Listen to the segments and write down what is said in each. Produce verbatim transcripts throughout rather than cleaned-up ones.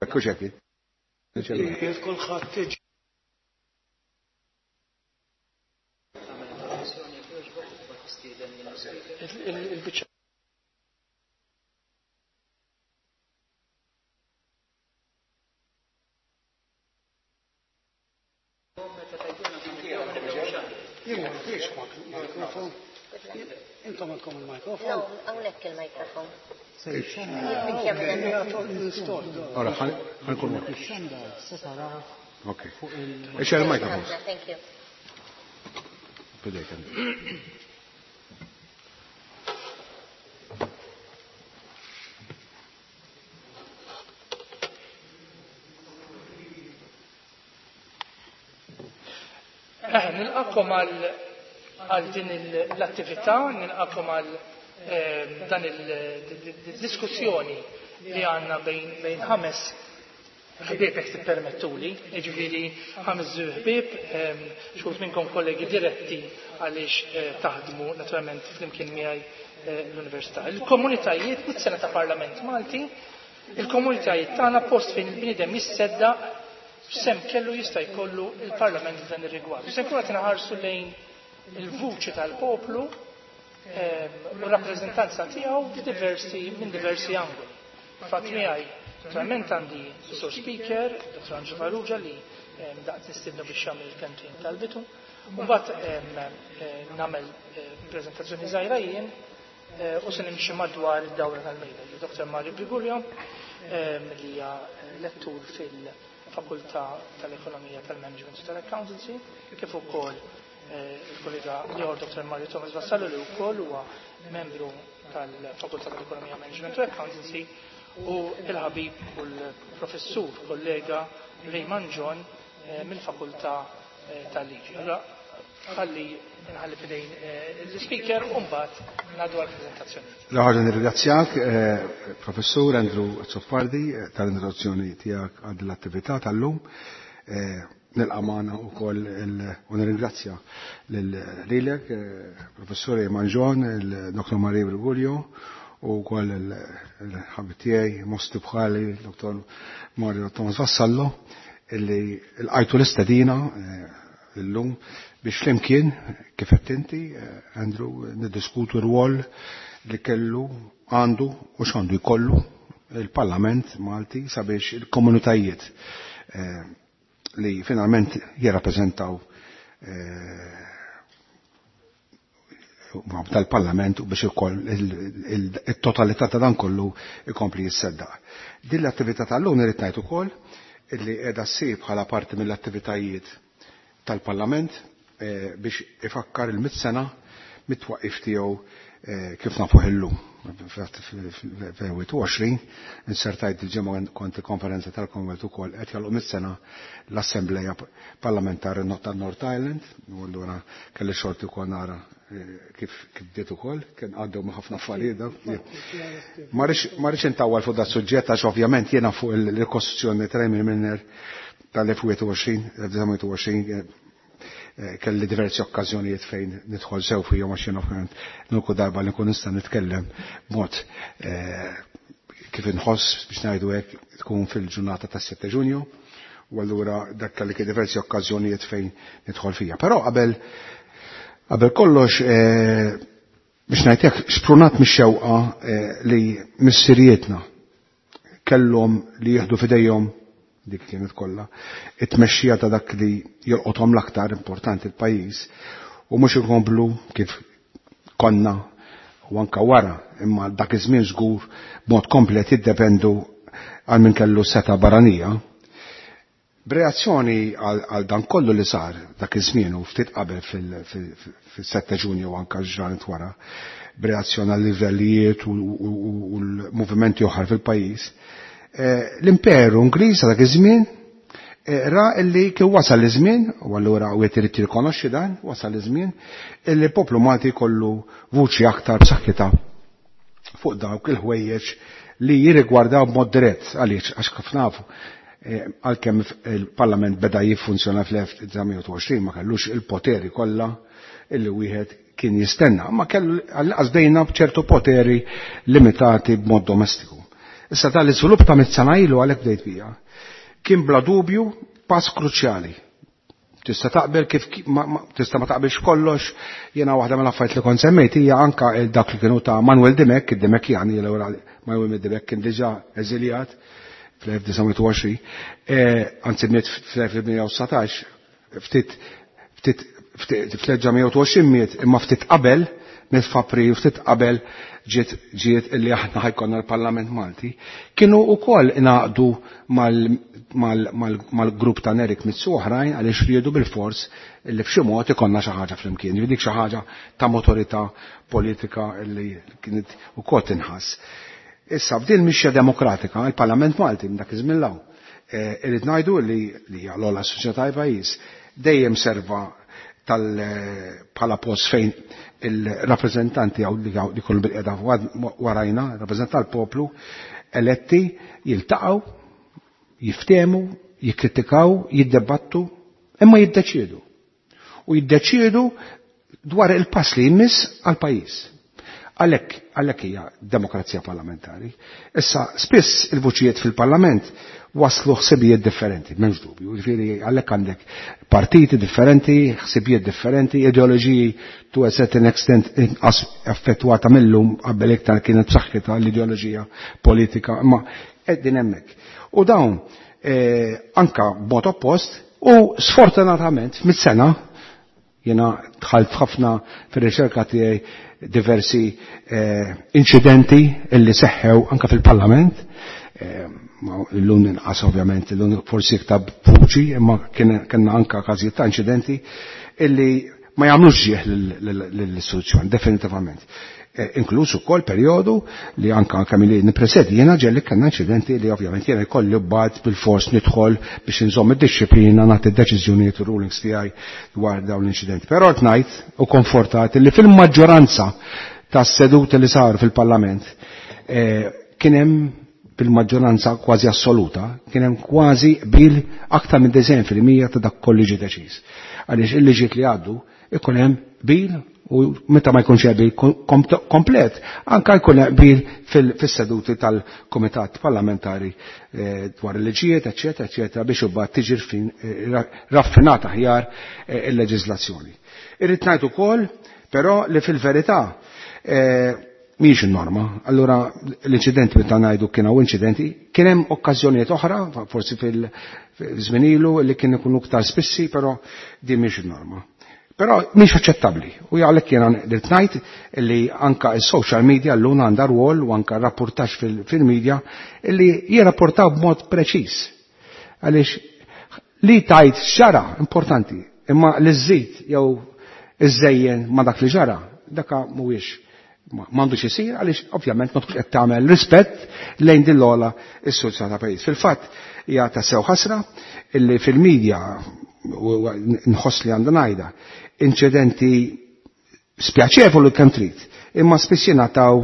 Ekku xeki. Intom għandkom il-mikrofon? No, hawnhekk il-mikrofon. Ora, ħankun Ix-xanda se tara Okay. Eċ il-mikrofon. Thank you. Bidejk. Nilqakom għal din l-attività, nilqakom għal dan il-diskussjoni li għanna bejn ħames ħbieb jek tippermettuli, jiġifieri ħames ħbieb, xult minnkom kollegi diretti għaliex taħdmu naturalment flimkien miegħi l-Università. Il-komunitajiet mit-sena ta' Parlament Malti, il-komunitajiet tagħna post fejn il-bniedem jissedda sem kellu jista' jkollu il-Parlament f'dan ir-rigward. Se nkunu qed naħarsu lejn il-vuċi tal-poplu u r-rappreżentanza tiegħu diversi minn diversi angoli. Fatt miegħi naturalment għandi Sur Speaker, Dottor Angelo Farrugia li daqt nistidnu biex jagħmel il-kentrin tal-bitu, u mbagħad nagħmel preżentazzjoni żgħira jien u se nimxi madwar id-dawra tal-mejda. Doktor Mario Brigulio li hija lettur fil- Fakultà tal-Ekonomija tal-Management u tal-Accountancy, kif ukoll il-kollega liħor Doktor Mario Thomas Vassallo li wkoll huwa membru tal-Fakultà tal-Ekonomija Management u Accountancy u il-ħabib u l-professur kollega Raymond John mill-Fakultà tal-Liġi. Ħalli nħalli fidejn l-speaker u mbagħad ngħaddu għall-preżentazzjoni. L-ħarġa nirringrazzjak, Professur Andrew Zoffardi, tal-introduzzjoni tiegħek għal l-attività tal-lum. Nilqa' wkoll u nirringrazzja lilek, Professur Manjon, il-Doktor Mario Brigulio u wkoll il-ħabib tiegħi Mosti bħali, Doktor Mario Thomas Vassallo, illi l-qajtu l-istedina illum biex flimkien kif qed inti, Andrew, niddiskutu r-rwol li kellu għandu u x'għandu jkollu il-Parlament Malti sabiex il-komunitajiet li finalment jirrappreżentaw tal-Parlament u biex ikoll it-totalità ta' dan kollu ikompli jisseddaq. Din l-attività tal-lum irid ngħid ukoll illi qiegħda ssir bħala parti mill-attivitajiet tal-Parlament biex ifakkar il-mit sena mit-twaqqif tiegħu kif nafuh illum. fil-għoxrin insertajt il-ġimgħa kont il-konferenza tal-Commonwealth ukoll qed jagħlqu mit sena l-Assembleja Parlamentari tan-North Island, u allura kelli xorti ukoll nara kif bdiet ukoll, kien għaddew ma' ħafna affarijiet. Ma rridx intawwal fuq dat suġġett għax ovvjament jiena fuq il-rikostruzzjoni tal-Minner tal-elf kelli diversi okkażjonijiet fejn nidħol sew fihom għax jiena ovvjament nuku darba li nkun nista' nitkellem b'mod kif inħoss biex ngħidu hekk tkun fil-ġurnata tas-sitta Ġunju u allura dak kelli diversi okkażjonijiet fejn nidħol fija. Però qabel qabel kollox biex ngħid hekk sprunat mix-xewqa li missirietna kellhom li jieħdu f'idejhom dik kienet kollha it-tmexxija ta' dak li jolqothom l-aktar importanti l-pajjiż u mhux inkomplu kif konna u anke wara imma dak iż-żmien żgur b'mod komplet jiddependu għal min kellu seta' barranija. B'reazzjoni għal dan kollu li sar dak iż-żmien u ftit qabel fil-setta Ġunju anke ġranet wara, b'reazzjoni għal livellijiet u l-movimenti oħra fil-pajjiż. L-imperu Ingliż dak iż-żmien ra illi kien wasal iż-żmien u allura wieħed irid jirrikonoxxi dan, wasal iż-żmien illi l-poplu Malti jkollu vuċi aktar b'saħħitha fuq dawk il-ħwejjeġ li jirrigwardaw b'mod dirett għaliex għax kif nafu għalkemm il-Parlament beda jiffunzjona fl-elf tminja għoxrin ma kellux il-poteri kollha illi wieħed kien jistenna, ma kellu għasdejna b'ċertu poteri limitati b'mod domestiku. Issa tal-iżvilupp ta' mit-sena ilu għalhekk bdejt bija. Kien bla dubju pass kruċjali. Tista' taqbel kif tista' ma taqbilx kollox, jiena waħda mill-affarijiet li kont semmejt hija anke dak li kienu ta' Manuel Dimek, id-Dimekjani l ewwel Manuel Dimek kien diġà eżiljat fl-elf tisa' għoxrin, anzi miet fl-elf tisa' satax, ftit ftit fl-elf tisa' għoxrin miet imma ftit qabel miet f'April ftit qabel ġiet ġiet illi aħna ħajkonna l-Parlament Malti, kienu wkoll ingħaqdu mal-grupp ta' Nerik Mizzu oħrajn għaliex riedu bil-fors illi f'xi mod ikonna xi ħaġa flimkien. Dik xi ħaġa ta' motorità politika illi kienet ukoll tinħass. Issa f'din mixja demokratika il-Parlament Malti minn dak iż-żmien law irid ngħidu li hija l-ogħla soċjetà pajjiż dejjem serva tal-bħala post fejn il-rappresentanti għaw li kollu bil-qeda warajna, rappresentanti tal-poplu, eletti jiltaqgħu, jiftemu, jikkritikaw, jiddebattu, imma jiddeċiedu. U jiddeċiedu dwar il-pass li jmiss għal-pajjiż. Għalhekk għalhekk hija demokrazija parlamentari. Issa spiss il-vuċijiet fil-Parlament waslu ħsibijiet differenti, m'hemmx dubju. Jiġifieri għalhekk għandek partiti differenti, ħsibijiet differenti, ideoloġiji to a certain extent affettwata millum qabel iktar kienet b'saħħitha l-ideoloġija politika, imma qegħdin hemmhekk. U dawn anka b'mod oppost u sfortunatament mit-sena jiena dħalt ħafna fir-riċerka tiegħi diversi inċidenti illi seħħew anka fil-Parlament. L-lum inqas ovvjament, l-lum forsi iktar vuċi, imma kienna anka każijiet ta' inċidenti illi ma jagħmlux ġieħ lill-istituzzjoni, definitivament. Inkluż ukoll perjodu li anka kemm li nippresedi jiena ġelli kellna inċidenti li ovvjament jiena jkolli mbagħad bil-fors nidħol biex inżomm id-disciplina nagħti d-deċiżjonijiet u rulings tiegħi dwar dawn l-inċidenti. Però qed ngħid u konfortat li fil-maġġoranza tas-seduti li saru fil-Parlament kien hemm bil-maġġoranza kważi assoluta, kien hemm kważi bil aktar minn design fil-mija ta' dak kolli ġie deċiż. Għaliex il-liġiet li għaddu ikun hemm bil u meta ma jkunx bil komplet, anka jkun bil fis-seduti tal-Kumitat Parlamentari dwar il-liġijiet, eċetera, eċetera, biex imbagħad tiġi fin raffinata aħjar il-leġiżlazzjoni. Irrid ngħid ukoll però li fil-verità mhix in-norma. Allura l-inċidenti meta ngħidu kienu inċidenti, kien hemm okkażjonijiet oħra, forsi fil-żmien ilu li kien ikunu iktar spissi, però din mhix in-norma. Però mhix aċċettabbli. U għalhekk jiena qed ngħid li anke s-social media llum għandha rwol u anke rapportaġġ fil-media li jirrapportaw b'mod preċiż. Għaliex li tajt xara importanti, imma li żżid jew iżejjen ma dak li ġara, dak mhuwiex m'għandux isir għaliex ovvjament ma tkunx qed tagħmel rispett lejn din l-ogħla s-soċjetà ta' pajjiż. Fil-fatt hija ta' sew ħasra illi fil-media nħoss li għandha ngħidha inċidenti spjaċevoli kemm trid, imma spiss jingħataw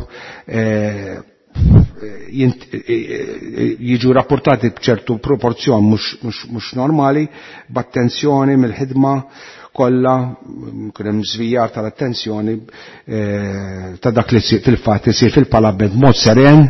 jiġu rapportati b'ċertu proporzjon mhux normali, b'attenzjoni mill-ħidma kollha kien hemm żvijar tal-attenzjoni ta' dak li fil-fatt isir fil-Parlament mod seren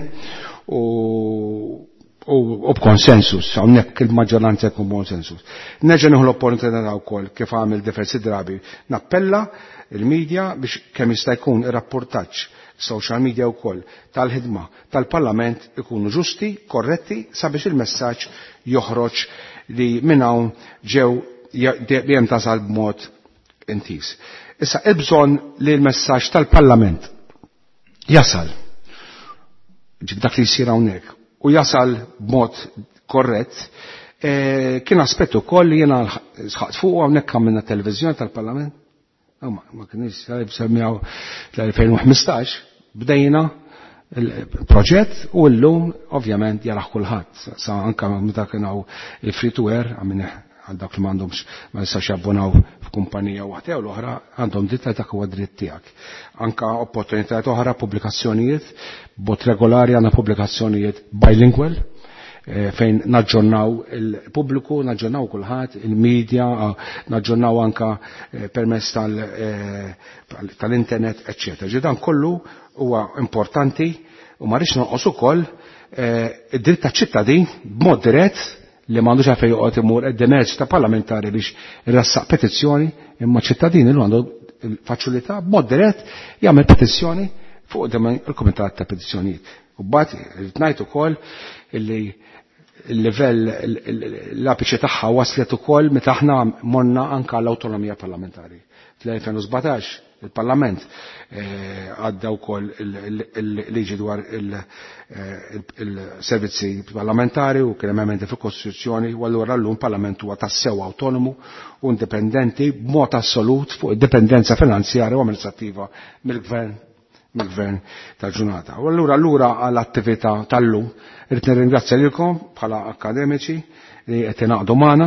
u b'konsensus, hawnhekk il-maġġoranza jkun konsensus. Nerġa' nieħu l-opportunità wkoll kif għamil diversi drabi nappella il-medja biex kemm jista' jkun ir-rapportaġġ social media wkoll tal-ħidma tal-Parlament ikunu ġusti, korretti sabiex il-messaġġ joħroġ li minn hawn ġew dejjem tasal b'mod intis. Issa il-bżonn li l-messaġġ tal-Parlament jasal ġib dak li jsir hawnhekk u jasal b'mod korrett, kien aspett ukoll li jiena sħaqt fuq hawnhekk għamilna televiżjoni tal-Parlament. Ma kienx semmew l-elfejn u ħmistax bdejna il-proġett u llum ovvjament jaraħ kulħadd. Sa anke meta kien hawn il-free to air għal dak li m'għandhomx ma jistax jabbonaw f'kumpanija waħda u l-oħra għandhom dritt dak huwa dritt tiegħek. Anke opportunitajiet oħra, pubblikazzjonijiet, bot regolari għandna pubblikazzjonijiet bilingual fejn naġġornaw il-pubbliku, naġġornaw kulħadd, il-medja, naġġornaw anke permezz tal-internet, eċċetera. Ġi dan kollu huwa importanti u ma rridx nonqos ukoll id-dritt taċ-ċittadin b'mod dirett li m'għandux għalfejn joqgħod imur id-demerġ ta' parlamentari biex irrassaq petizzjoni imma ċittadini li għandu l-faċilità b'mod dirett jagħmel petizzjoni fuq il-Kumitat ta' Petizzjonijiet. U mbagħad irid ngħid ukoll illi il-livell l-apiċi tagħha waslet ukoll meta aħna morna anke l-awtonomija parlamentari. fl-elfejn u sbatax il-Parlament għadda wkoll il-liġi dwar il-servizzi parlamentari u kien hemm emendi fil-Kostituzzjoni u allura llum Parlament huwa tassew awtonomu u indipendenti b'mod assolut fuq id-dipendenza finanzjarja u amministrattiva mill-Gvern mill-Gvern tal-ġurnata. U allura allura għall-attività tal-lum irid nirringrazzja lilkom bħala akademiċi li qed ingħaqdu magħna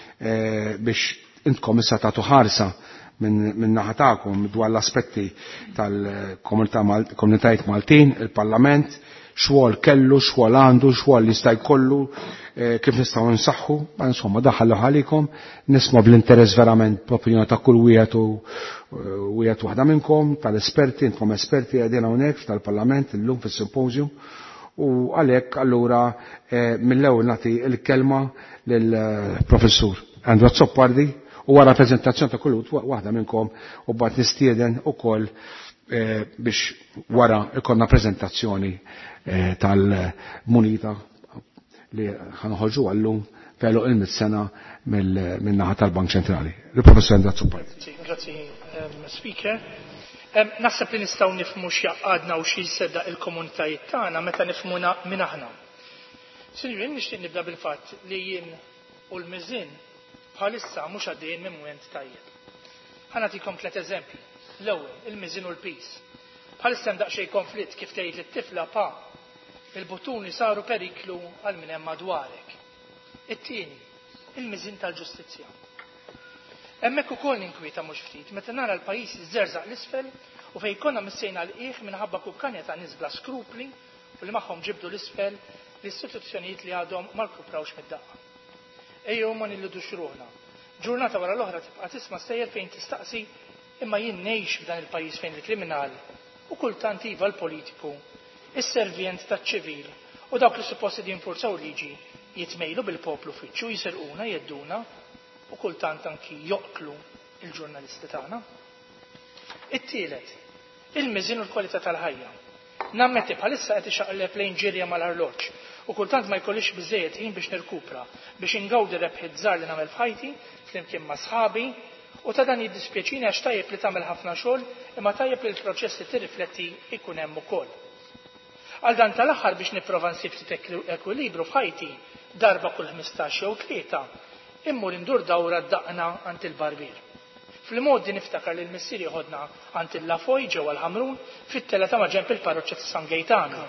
biex intkom issa tagħtu ħarsa minn naħa tagħkom dwar l-aspetti tal-komunitajiet Maltin, il-Parlament, xogħol kellu, xogħol għandu, xogħol li jista' jkollu, kif nistgħu nsaħħu, ma insomma daħħallu ħalikom, nisma' bl-interess verament b'opinjoni ta' kull wieħed u wieħed waħda minnkom, tal-esperti, intkom esperti qegħdin hawnhekk tal-Parlament illum fis-simposium u għalhekk allura mill-ewwel nagħti l-kelma lill-Professur Andrew Zoppardi u wara prezentazzjoni ta' kull waħda minnkom u bad nistieden ukoll biex wara ikonna prezentazzjoni tal-munita li ħanħolġu għallum pelu il-mit sena mill-naħa tal-Bank Ċentrali. Il-Professor Andrew Zoppardi. Grazie, Speaker. Naħseb li nistgħu nifhmu x'jaqadna u xi jsedda il-komunitajiet tagħna meta nifhmuna minn aħna. Sinjur, nixtieq nibda bil-fatt li jien u l-miżin bħalissa mhux għaddejjin minn mument tajjeb. Ħanatikom tliet eżempji. L-ewwel, il-miżin u l-peace. Bħalissa hemm daqsxejn konflitt kif tgħid lit-tifla pa il-butuni saru periklu għal min hemm madwarek. It-tieni, il-miżin tal-ġustizzja. Hemmhekk ukoll ninkwieta mhux ftit meta nara l-pajjiż iżżerżaq l-isfel u fejn konna missejna l-qiegħ minħabba kukkanja ta' nies bla skrupli u li magħhom ġibdu l-isfel l-istituzzjonijiet li għadhom ma rkuprawx mid-daqqa. Ejjew ma nilludux ruħna. Ġurnata wara l-oħra tibqa' tisma' stejjer fejn tistaqsi imma jien ngħix f'dan il-pajjiż fejn il-kriminal u kultant iva l-politiku, is-servient taċ-ċivil u dawk li supposti jinfurzaw liġi jitmejlu bil-poplu fiċċu jiserquna jedduna u kultant anki joqtlu il-ġurnalisti tagħna. It-tielet, il-miżin u l-kwalità tal-ħajja. Nammetti bħalissa qed ixaqleb lejn ġirja mal-arloġġ u kultant ma jkollix biżejjed ħin biex nirkupra biex ingawdi rebħiet żgħar li nagħmel f'ħajti flimkien ma' sħabi u ta' dan jiddispjaċini għax tajjeb li tagħmel ħafna xogħol imma tajjeb li l-proċess li tirrifletti jkun hemm ukoll. Għal dan tal-aħħar biex nipprova nsib ftit ekwilibru f'ħajti darba kull ħmistax jew tlieta immur indur dawra d-daqna għand il-barbier. Fil-modi niftakar li l-missier jħodna għand il-Lafoj ġewwa l-Ħamrun fit-tela ta' maġenb il-parroċċja ta' San Gejtano.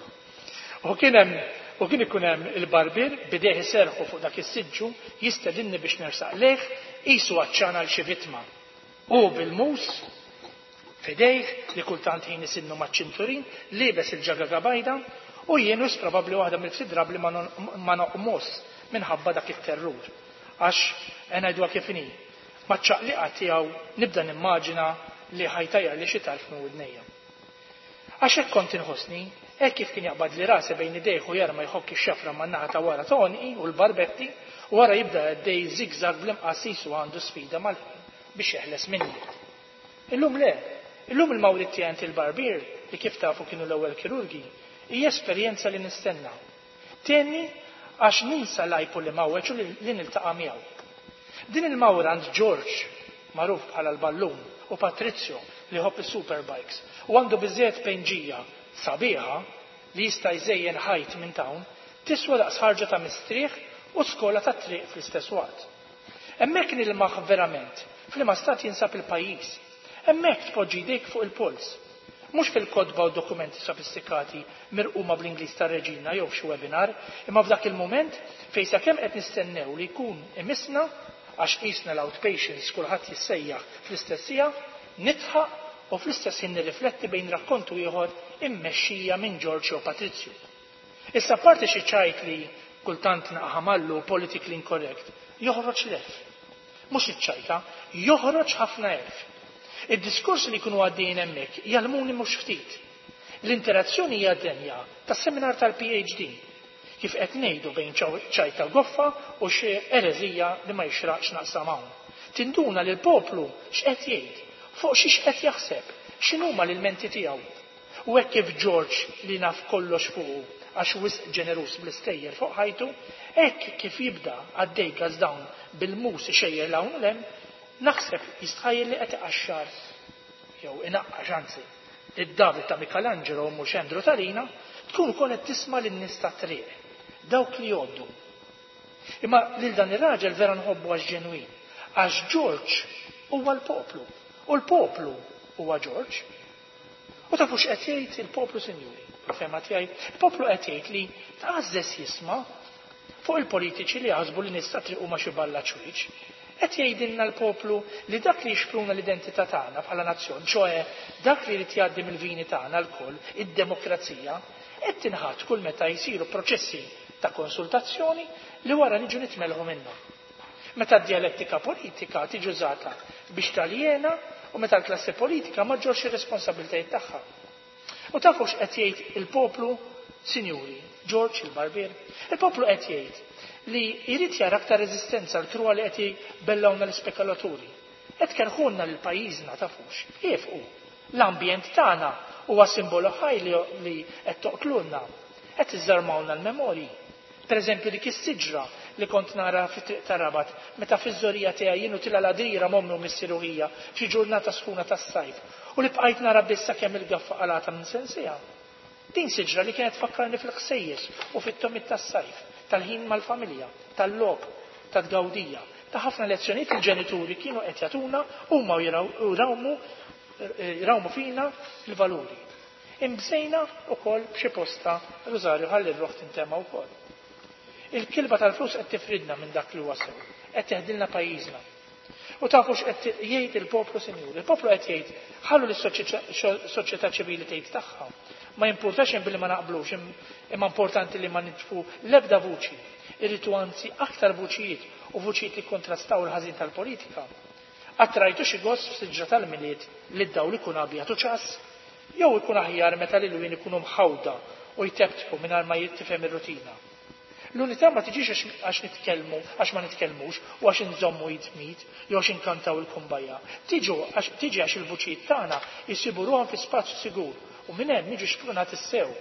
U kien hemm u kien ikun hemm il-barbier bidejh iserħu fuq dak is-siġġu jistedinni biex nersaq lejh qisu għaċċana l xi vittma. U bil-mus fidejh li kultant ħin isinnu maċ-ċinturin liebes il-ġaga gabajda u jien wis probabbli waħda mill-ftit li ma noqmos minħabba dak it-terrur. Għax ngħidwa kif inhi. Maċ-ċaqliqa tiegħu nibda nimmaġina li ħajtajja li xi talf minn widnejja. Għax hekk kont inħossni, hekk kif kien jaqbad li rasi bejn idejh u jarma jħokki x-xafra man-naħa ta' wara tonqi u l-barbetti u wara jibda għaddej zigzag bl-imqasis u għandu sfida mal-ħin biex jeħles minni. Illum le, illum il-mawlid tiegħi il-barbier li kif tafu kienu l-ewwel kirurgi hija esperjenza li nistenna. Tieni għax ninsa lajpu li mawweċ u li niltaqa' miegħu. Din il-mawra għand George, magħruf bħala l-Ballun, u Patrizio li ħobb is-superbikes u għandu biżżejjed penġija sabiħa li jista' jżejjen ħajt minn tawn tiswa daqs ħarġa ta' mistrieħ u skola ta' triq fl-istess waqt. Hemmhekk nilmah verament f'liema stat jinsab il-pajjiż. Hemmhekk tpoġġi jdejk fuq il-puls. Mhux fil-kodba u dokumenti sofistikati mirquma bl-Ingliż tar-Reġina jew xi webinar, imma f'dak il-mument fejn sakemm qed nistennew li jkun imisna għax qisna l-outpatients kulħadd jissejjaħ fl-istess sija, nitħaq u fl-istess ħin nirrifletti bejn rakkontu ieħor immexxija minn George u Patrizio. Issa parti xi ċajt li kultant naqħamallu politically incorrect, joħroġ lef. Mhux iċ-ċajta, joħroġ ħafna elf. Id-diskors li jkunu għaddejjin hemmhekk jalmuni mhux ftit. L-interazzjoni hija denja tas-seminar tal-P H D kif qed ngħidu bejn ċajt tal-goffa u xi ereżija li ma jixraqx naqsam hawn. Tinduna lil poplu x'qed jgħid, fuq xi x'qed jaħseb, x'inhuma l-ilmenti tiegħu. U hekk kif George li naf kollox fuqu għax wisq ġenerus bl-istejjer fuq ħajtu, hekk kif jibda għaddej dawn bil-mus xejjer l-hawn u lem, naħseb jistħajjel li qed iqaxxar jew inaqqax anzi id-David ta' Michelangelo u mhux Andrew Tarina, tkun ukoll qed tisma' lin-nies tat-triq, dawk li jgħoddu. Imma lil dan ir-raġel vera nħobbu għax ġenwin, għax George huwa l-poplu, u l-poplu huwa George. U tafu x'qed jgħid il-poplu sinjuri, fema tiegħi, il-poplu qed jgħid li taqażżes jisma' fuq il-politiċi li jaħsbu li nista' triq huma xi balla ċwiċ. Qed jgħidilna l-poplu li dak li jixpruna l-identità tagħna bħala nazzjon, ċoe dak li jrid jgħaddi mill-vini tagħna l-koll, id-demokrazija, qed tinħatt kull meta jsiru proċessi ta' konsultazzjoni li wara niġu nitmelħu minnhom. Meta d-dialettika politika tiġi użata biex taljena u meta l-klassi politika ma ġorx ir-responsabbiltajiet tagħha. U tafu x'qed jgħid il-poplu, sinjuri, George il-Barbier, il-poplu qed jgħid li jrid jara aktar reżistenza l-krua li qed jibellawna l-ispekulaturi. Qed kerħunna lil pajjiżna tafux, jifqu. L-ambjent tagħna huwa simbolu ħaj li qed toqtlulna, qed iżarmawna l-memorji. Pereżempju dik is-siġra li kont nara fit-triq ta' Rabat meta fiż-żorija tiegħi jienu tila ladrira momnu mis-siruħija xi ġurnata sħuna tas-sajf u li bqajt nara bissa kemm il-gaffa qalata minn sensija. Din siġra li kienet fakkarni fil-ħsejjes u fit-tomit tas-sajf, tal-ħin mal-familja, tal-lob, tad-gawdija, ta' ħafna lezzjonijiet il-ġenituri kienu qed jagħtuna huma jrawmu jrawmu fina l-valuri. Imbżejna wkoll b'xi posta Rosario ħalli r-roħt intema wkoll. Il-kilba tal-flus qed tifridna minn dak li wasal, qed teħdilna pajjiżna. U tafu x'qed jgħid il-poplu sinjur. Il-poplu qed jgħid ħallu lis-soċjetà ċivili tgħid tagħha. Ma jimpurtax billi ma naqblux, imma importanti li ma nitfu l-ebda vuċi. Irritu anzi aktar vuċijiet u vuċijiet li kontrastaw il-ħażin tal-politika. Attrajtu xi gost f'siġra tal-miliet li d-dawl ikun abjatu ċas, jew ikun aħjar meta lil wien ikunu mħawda u jtebtku mingħajr ma jittifhem ir-rutina. L-unità ma tiġix għax nitkellmu, għax ma nitkellmux, u għax nżommu jitmit, jew għax inkantaw il-kumbajja. Tiġi għax il-vuċijiet tagħna jsibu ruhom fi spazju sigur u minn hemm niġu xprunat is-sew.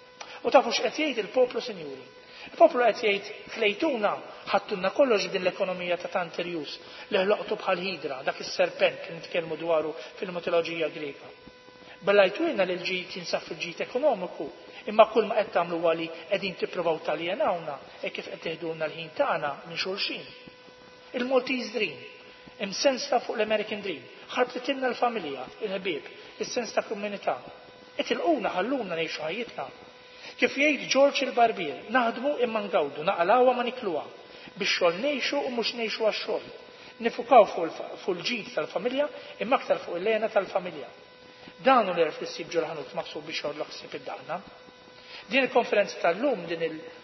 U tafu x'qed jgħid il-poplu sinjuri. Il-poplu qed jgħid ħlejtuna ħadtulna kollox din l-ekonomija ta' Tanterius li ħloqtu bħal hidra dak is-serpent li nitkellmu dwaru fil-mitoloġija Greka. Bellajtulna li l-ġid jinsab fil-ġid ekonomiku, imma kull ma qed tagħmlu għali qegħdin tippruvaw taljenawna e kif qed teħdulna l-ħin tagħna minn xulxin. Il-Maltese Dream, imsens ta' fuq l-American Dream, ħarbtitilna l-familja, il-ħbieb, is-sens ta' komunità. Qed ilquna ħalluna ngħixu ħajjitna. Kif jgħid George il-Barbier, naħdmu imma ngawdu, naqalawha ma nikluha, biex xogħol ngħixu u mhux ngħixu għax-xogħol. Nifukaw fuq il-ġid tal-familja imma aktar fuq il-lejna tal-familja. Dan hu l-erf li ssib ġolħanut maqsub biex jgħodlok ssib id-daħna. Din il-konferenza tal-lum, din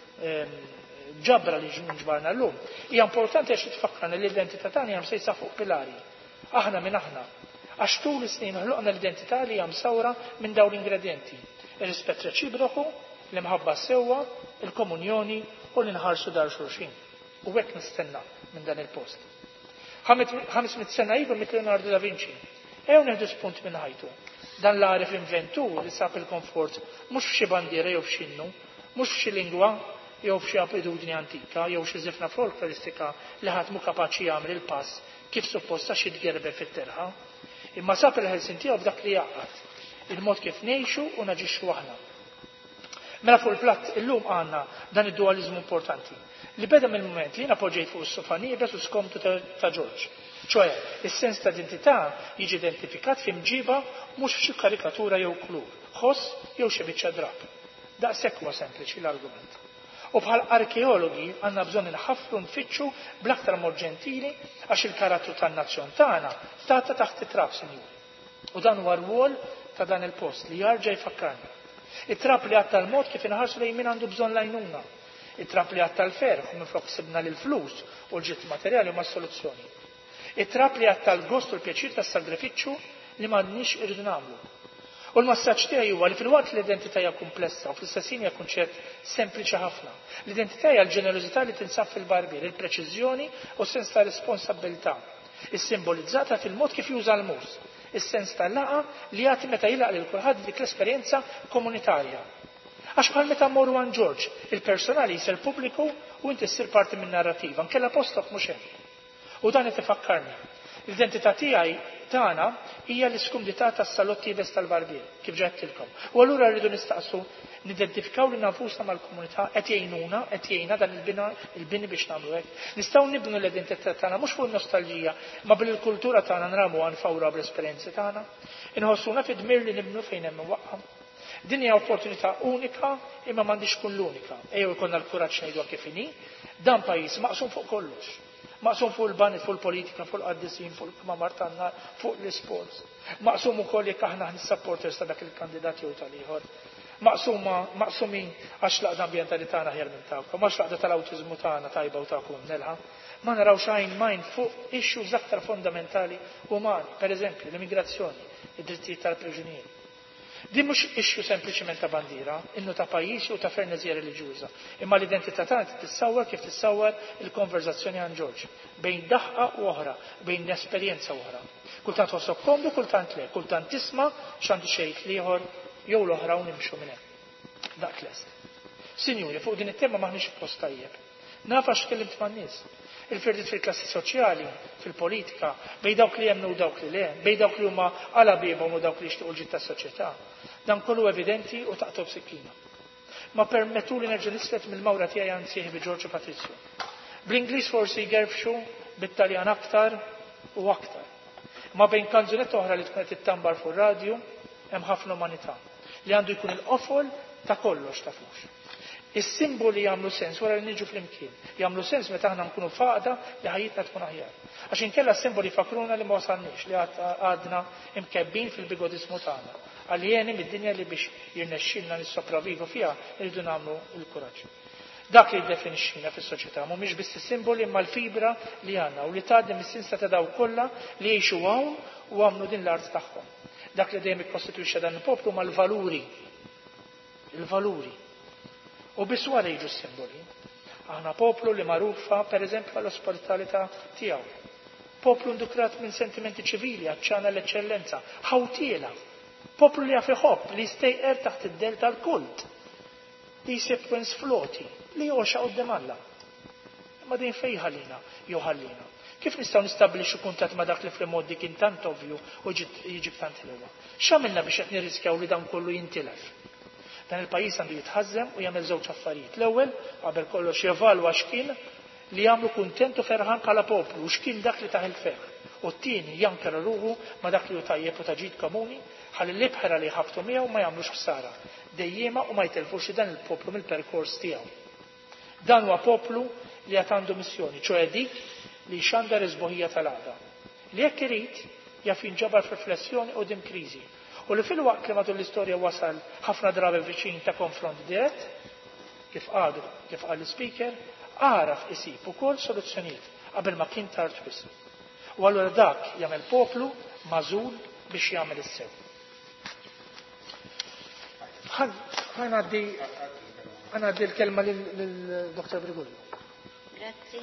il-ġabra li ġbarna l-lum, hija importanti għax tfakkarna li l-identità tagħna hija msejsa fuq pilari. Aħna minn aħna. Għax tul is-snin ħloqna l-identità li hija msawra minn dawn l-ingredjenti. Ir-rispett reċiproku, l-imħabba sewwa, il-komunjoni u l-inħarsu dar xulxin. U hekk nistenna minn dan il-post. ħamismit sena ilu mit Leonardo da Vinci. Ew neħdu spunt minn ħajtu. Dan l-għarif inventur li sab il-komfort mhux f'xi bandiera jew f'xinnu, mhux f'xi lingwa jew f'xi abitudni antika jew xi żifna folkloristika li ħadd mu kapaċi jagħmel il-pass kif supposta xi tgerber fit-terħa, imma sab il-ħelsin tiegħu f'dak li jaqgħad, il-mod kif ngħixu u naġixxu aħna. Mela fuq il-platt illum għandna dan id-dualizmu importanti li beda mill-moment li jiena poġġejt fuq is-sofanibes u skomtu ta' George. ċoe, is-sens ta' identità jiġi identifikat f'imġiba mhux f'xi karikatura jew klur, ħoss jew xi biċċa drab. Daqshekk huwa sempliċi l-argument. U bħal arkeologi għandna bżonn inħaffru nfittxu bl-aktar mod ġentili għax il-karattru tan-nazzjon tagħna tagħta taħt it-trab sinjur. U dan huwa rwol ta' dan il-post li jarġa' jfakkarna. It-trab li għatta l-mod kif inħarsu lejn min għandu bżonn lajnuna. It-trab li għatta l-ferħ u minflok sibna l-flus u l-ġitt materjali huma s-soluzzjoni. It-trab li għatta l-gost u l-pjaċir tas-sagrifiċċju li m'għandniex irridu nagħmlu. U l-massaġġ tiegħi huwa li fil-waqt l-identità hija komplessa u fl-istess hija kunċett sempliċi ħafna. L-identità hija l-ġenerożità li tinsab fil-barbier, il-preċiżjoni u sens ta' responsabilità, is-simbolizzata fil-mod kif juża l-mus, is-sens tal-laqa li jagħti meta jilaq lil kulħadd dik l-esperjenza komunitarja. Għax bħal meta mmorru għand George, il-personali jsir pubbliku u inti ssir parti minn narrativa, nkella postok mhux hemm. U dan qed ifakkarni. L-identità tiegħi tagħna hija l-iskumdità tas-salotti ibes tal-barbier, kif ġettilkom. U allura rridu nistaqsu nidentifikaw li nafusna mal-komunità qed jgħinuna, qed jgħinna dan il-bina il-bini biex nagħmlu hekk. Nistgħu nibnu l-identità tagħna mhux fuq nostalġija, ma bil-kultura tagħna nramu għanfawra bl-esperjenzi tagħna. Inħossuna fid-dmir li nibnu fejn hemm waqqa. Din hija opportunità unika imma m'għandix tkun l-unika. Ejjew ikollna l-kuraġġ ngħidu kif inhi, dan pajjiż maqsum fuq kollox. Maqsum fuq il-banet, fuq il-politika, fuq il-qaddisin, fuq il-kmamar tanna, fuq l-sports. Maqsum ukoll jekk aħna nis-supporters ta' dak il-kandidat jew tal-ieħor. Maqsuma, maqsumin għax laqda ambjentali tagħna ħjar minn tagħkom, għax laqda tal-awtiżmu tagħna tajba u tagħkom nelħa. Ma narawx għajn majn fuq issues aktar fondamentali umani, pereżempju l-immigrazzjoni, id-drittijiet tal-priġunieri. Din mhux issue sempliċement ta' bandiera, innu ta' pajjiżi u ta' fernezija reliġjuża, imma l-identità tagħna tissawwar kif tissawwar il-konverzazzjoni għan George, bejn daħqa u oħra, bejn esperjenza oħra. Kultant ħossok komdu, kultant le, kultant tisma' x'għandu xejn ieħor jew l-oħra u nimxu minn hemm. Dak lest. Sinjuri, fuq din it-tema maħniex post tajjeb. Naf għax tkellimt man-nies. Il-firdit fil-klassi soċjali, fil-politika, bej dawk li jemnu u dawk li le, bej dawk li huma għala bibhom u dawk li jixtiequ l-ġid tas-soċjetà. Dan kollu evidenti u taqtob sikkina. Ma permettu li nerġa' nislet mill-mawra tiegħi għand sieħbi Giorgio Patrizio. Bl-Ingliż forsi jgerfxu, bit-Taljan aktar u aktar. Ma bejn kanżunetta oħra li tkun qed tittambar fuq radju hemm ħafna umanità li għandu jkun il-qofol ta' kollox ta' flux. Is-simboli jagħmlu sens wara li niġu flimkien. Jagħmlu sens meta aħna nkunu faqda li ħajjitna tkun aħjar. Għax inkella s-simboli fakruna li ma wasalniex li għadna imkebbin fil-bigodismu tagħna. Aljeni mid-dinja li biex jirnexxilna nissopravivu fiha irridu nagħmlu l-kuraġġ. Dak li jiddefinixxina fis-soċjetà mhumiex biss is-simboli imma l-fibra li għandna u li tgħaddim is-sinsa ta' daw kollha li jgħixu hawn u għamlu din l-art tagħhom. Dak li dejjem ikkostitwixxa dan il-poplu ma l-valuri. Il-valuri. U biss wara jiġu s-simboli. Aħna poplu li magħrufa pereżempju għall-ospitalità tiegħu. Poplu ndukrat minn sentimenti ċivili, għaċċana l-eċċellenza, ħawtiela. Poplu li għafi ħobb li jistejqer taħt id-del tal-kult. Li jsekwens floti, li joxa qudiem Alla. Ma din fejn ħallina jew ħallina. Kif nistgħu nistabbilixxu kuntatt ma' dak li fl-modi kien tant ovvju u jiġi tant ħilwa? X'għamilna biex qed nirriskjaw li dan kollu jintilef? Dan il-pajjiż għandu jitħazzem u jagħmel żewġ affarijiet. L-ewwel, qabel kollox jevalwa x'kien li jagħmlu kuntent u ferħan bħala poplu u x'kien dak li taħ il-ferħ. U t-tieni jankera ruħu ma dak li hu tajjeb u taġid komuni ħalli l-ibħra li jħabtu miegħu ma jagħmlux ħsara dejjema u ma jtelfux dan il-poplu mill-perkors tiegħu. Dan huwa poplu li qed għandu missjoni, ċoe dik li xandar iżboħija tal-għada. Li jekk irid jaf jinġabar f'riflessjoni u dim kriżi. U li fil-waqt li matul l-istorja wasal ħafna drabi viċin ta' konfront dirett, kif għadu, kif għal l-speaker, għaraf isib ukoll soluzzjonijiet qabel ma kien tard wisq. U allura dak jagħmel poplu mażul biex jagħmel is-sew. Ħanaddi ħanaddi l-kelma lil-Doktor Brigulli. Grazzi.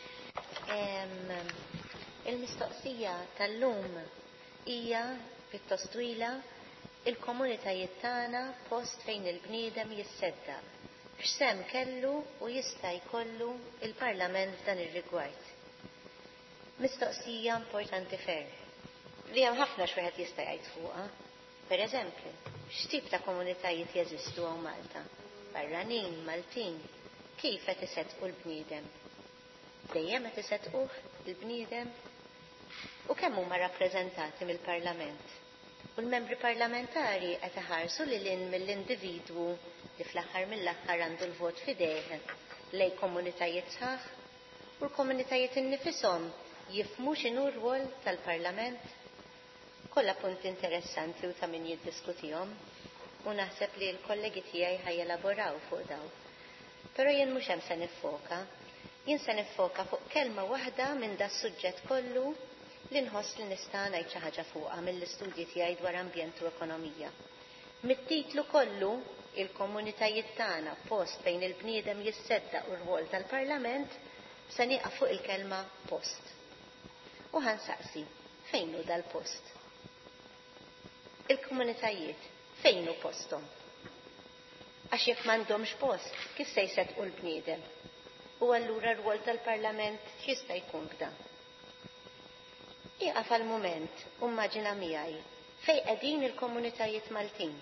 Il-mistoqsija tal-lum hija pjuttost twila il-komunitajiet tagħna post fejn il-bniedem jissedda. X'sem kellu u jista' jkollu il-Parlament dan ir-rigward. Mistoqsija importanti ferm li hemm ħafna x'wieħed jista' jgħid fuqha. Pereżempju, x'tip ta' komunitajiet jeżistu hawn Malta? Barranin, Maltin, kif qed isettqu l-bniedem? Dejjem qed isettquh il-bniedem? U kemm huma rappreżentati mill-Parlament? U l-membri parlamentari qed iħarsu lil hinn mill-individwu li fl-aħħar mill-aħħar għandu l-vot fidejh lejn komunitajiet sħaħ u l-komunitajiet innifishom jifhmu x'inhu r-rwol tal-Parlament. Kollha punti interessanti u ta' min jiddiskutihom u naħseb li l-kollegi tiegħi ħajjelaboraw fuq daw. Però jien mhux hemm se niffoka. Jien se niffoka fuq kelma waħda minn da s-suġġett kollu li nħoss li nista' ngħid xi ħaġa fuqha mill-istudji tiegħi dwar ambjent u ekonomija. Mit-titlu kollu il-komunitajiet tagħna post fejn il-bniedem jissedda u r-rwol tal-Parlament se nieqaf fuq il-kelma post. U ħansaqsi, fejn hu dal-post? Il-komunitajiet fejn hu posthom? Għax jekk m'għandhomx post, kif se jsettqu l-bniedem? U allura r-rwol tal-Parlament x'jista' jkun b'dan? Ieqaf għal-mument, immaġina miegħi, fejn qegħdin il-komunitajiet Maltin.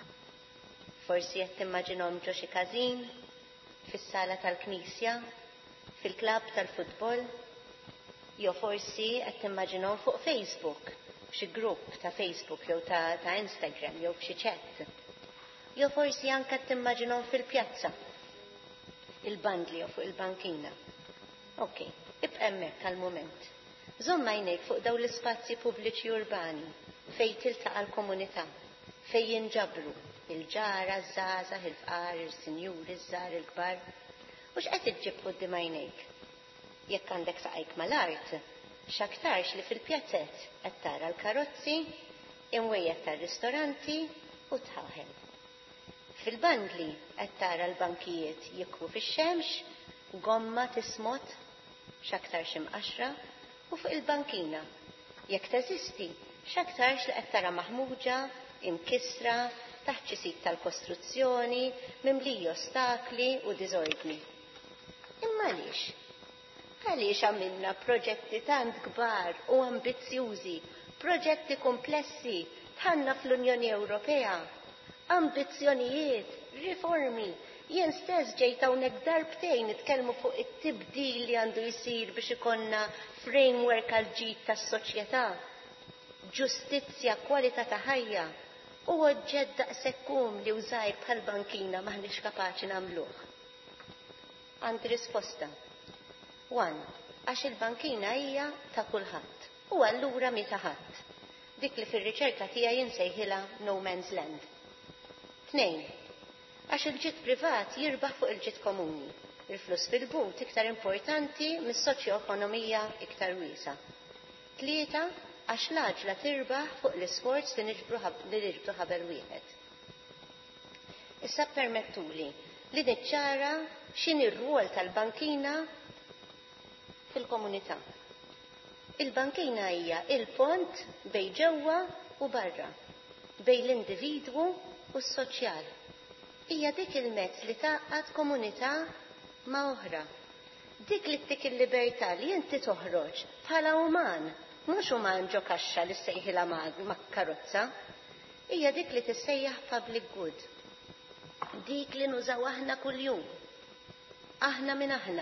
Forsi qed timmaġinhom ġo xi każin, fis-sala tal-Knisja, fil-klabb tal-futbol, jew forsi qed timmaġinhom fuq Facebook, f'xi grupp ta' Facebook jew ta', ta Instagram jew f'xi chat. Jew forsi anke qed timmaġinhom fil-pjazza, il-bandli jew fuq il-bankina. Ok, ibqa' hemmhekk għall-mument. Żomm għajnejk fuq dawn l-ispazji pubbliċi urbani fejn tiltaqa' l-komunità, fejn jinġabru il-ġara, żgħażagħ, il-fqar, il-sinjuri, iż-żgħar, il-kbar. U x'qed iġġib quddiem għajnejk? Jekk għandek saqajk mal-art, x'aktarx li fil-pjazzett qed tara l-karozzi, imwejjed tar-ristoranti u tħaħel. Fil-bandli qed tara l-bankijiet jikwu fix-xemx, gomma tismot, x'aktarx imqaxra, u fuq il-bankina, jekk teżisti, x'aktarx li qed tara maħmuġa, imkisra, taħt xi sit tal-kostruzzjoni, mimlija ostakli u diżordni. Imma għaliex? Għaliex għamilna proġetti tant kbar u ambizzjużi, proġetti komplessi, tħanna fl-Unjoni Ewropea, ambizzjonijiet, riformi. Jien stess ġejt hawnhekk darbtejn nitkellmu fuq it-tibdil li għandu jsir biex ikonna framework għal ġid tas-soċjetà, ġustizzja, kwalità ta' ħajja, u oġġett daqshekk li użajr bħal bankina maħniex kapaċi nagħmluh. Għandi risposta. One, għax il-bankina hija ta' kulħadd u allura mi ta' ħadd. Dik li fir-riċerka tiegħi jinsejħilha no man's land. Tnejn, għax il-ġid privat jirbaħ fuq il-ġid komuni. Il-flus fil-but iktar importanti mis-soċjo-ekonomija iktar wiesa. Tlieta, għax l-għaġla tirbaħ fuq l-isforz li niġbdu ħabel wieħed. Issa permettuli li niċċara x'inhi r-rwol tal-bankina fil-komunità. Il-bankina hija il-pont bejn ġewwa u barra, bejn l-individwu u s-soċjal. Hija dik il-mezz li taqgħad komunità ma' oħra. Dik li tik il-libertà li inti toħroġ bħala uman, mhux uman ġo kaxxa li ssejħilha ma' karozza. Hija dik li tissejjaħ public good. Dik li nużaw aħna kuljum. Aħna minn aħna.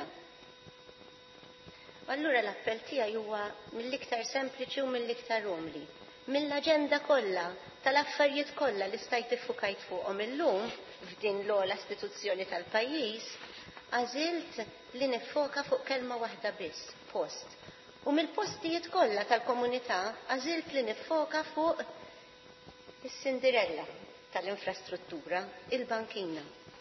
Allura l-appell tiegħi huwa mill-iktar sempliċi u mill-iktar umli. Mill-aġenda kollha tal-affarijiet kollha li stajt iffukajt fuqhom illum f'din l-ogħla istituzzjoni tal-pajjiż, għażilt li nifoka fuq kelma waħda biss, post. U mill-postijiet kollha tal-komunità għażilt li nifoka fuq is-Cinderella tal-infrastruttura, il-bankina.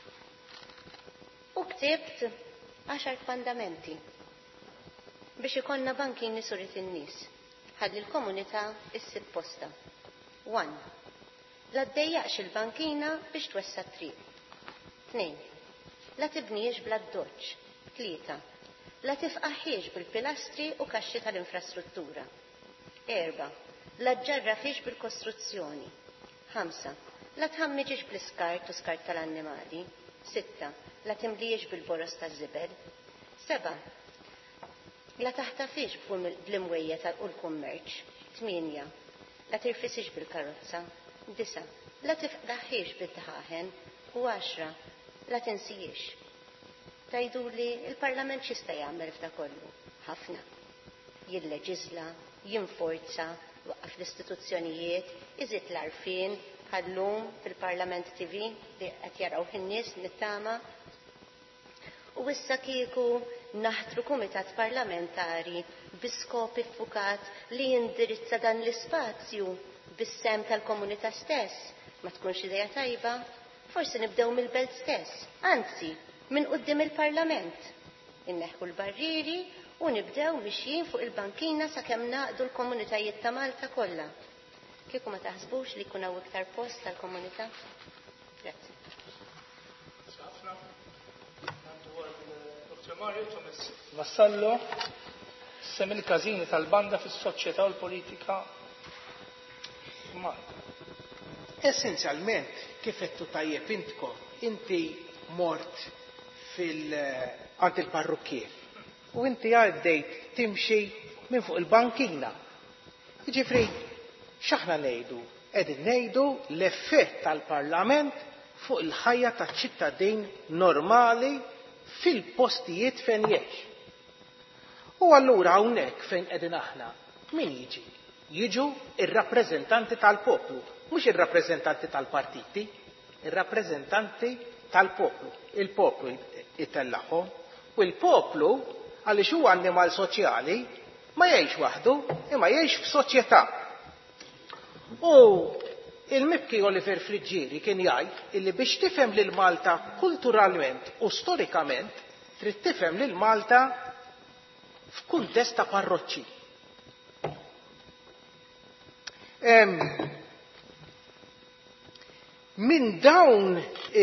U ktibt għaxar fandamenti biex ikonna bankini surit in-nies. Ħalli l-komunità issib posta. One. La ddejjaqx il-bankina biex twessa triq. Tnejn. La tibniex bla d-doċ. Tlieta. La tifqaħiex bil-pilastri u kaxxi tal-infrastruttura. Erba. La ġġarrafiex bil-kostruzzjoni. Ħamsa. La tħammiġiex bl-iskart u skart tal-annimali. Sitta. La timlijiex bil-boros taż-żibel. Seba. La taħtafiex bl-imwejja u l-kummerċ. Tminja. La tirfisix bil-karozza. Disa. La tifqaħiex bil-tħaħen. U għaxra. La tinsijiex. Tajdu li il-Parlament xista jagħmel f'da kollu. Ħafna. Jilleġisla, jinforza, waqqaf l-istituzzjonijiet, iżid l-arfin, bħallum fil-Parlament T V li qed jaraw in-nies nittama. U issa kieku naħtru kumitat parlamentari biskop iffukat li jindirizza dan l-ispazju bis-sem tal-komunità stess. Ma tkunx idea tajba, forsi nibdew mill-belt stess, anzi, minn qudiem il-Parlament. Inneħħu l-barriri u nibdew mixjin fuq il-bankina sakemm naqdu l-komunitajiet ta' Malta kollha. kieku ma taħsbux li jkun hawn iktar post tal-komunità? Grazzi. Vassallo sem il-każini tal-banda fis-soċjetà u l-politika Malta. Essenzjalment, kif qedtu tajjeb intkom, inti mort fil-għand il-parrukkier u inti għaddejt timxi minn fuq il-bankina. Ġifri, x'aħna ngħidu? Qegħdin ngħidu l-effett tal-Parlament fuq il-ħajja taċ-ċittadin normali fil-postijiet fejn jgħix. U allura hawnhekk fejn qegħdin aħna, min jiġi? Jiġu ir-rappreżentanti tal-poplu, mhux ir-rappreżentanti tal-partiti, ir-rappreżentanti tal-poplu. Il-poplu jitellaqhom u l-poplu għaliex huwa annimal soċjali ma jgħix waħdu, imma jgħix f'soċjetà. U il-Mibki Oliver Friġġieri kien jgħid illi biex tifhem lil Malta kulturalment u storikament trid tifhem lil Malta f'kuntest ta' parroċċi. Min dawn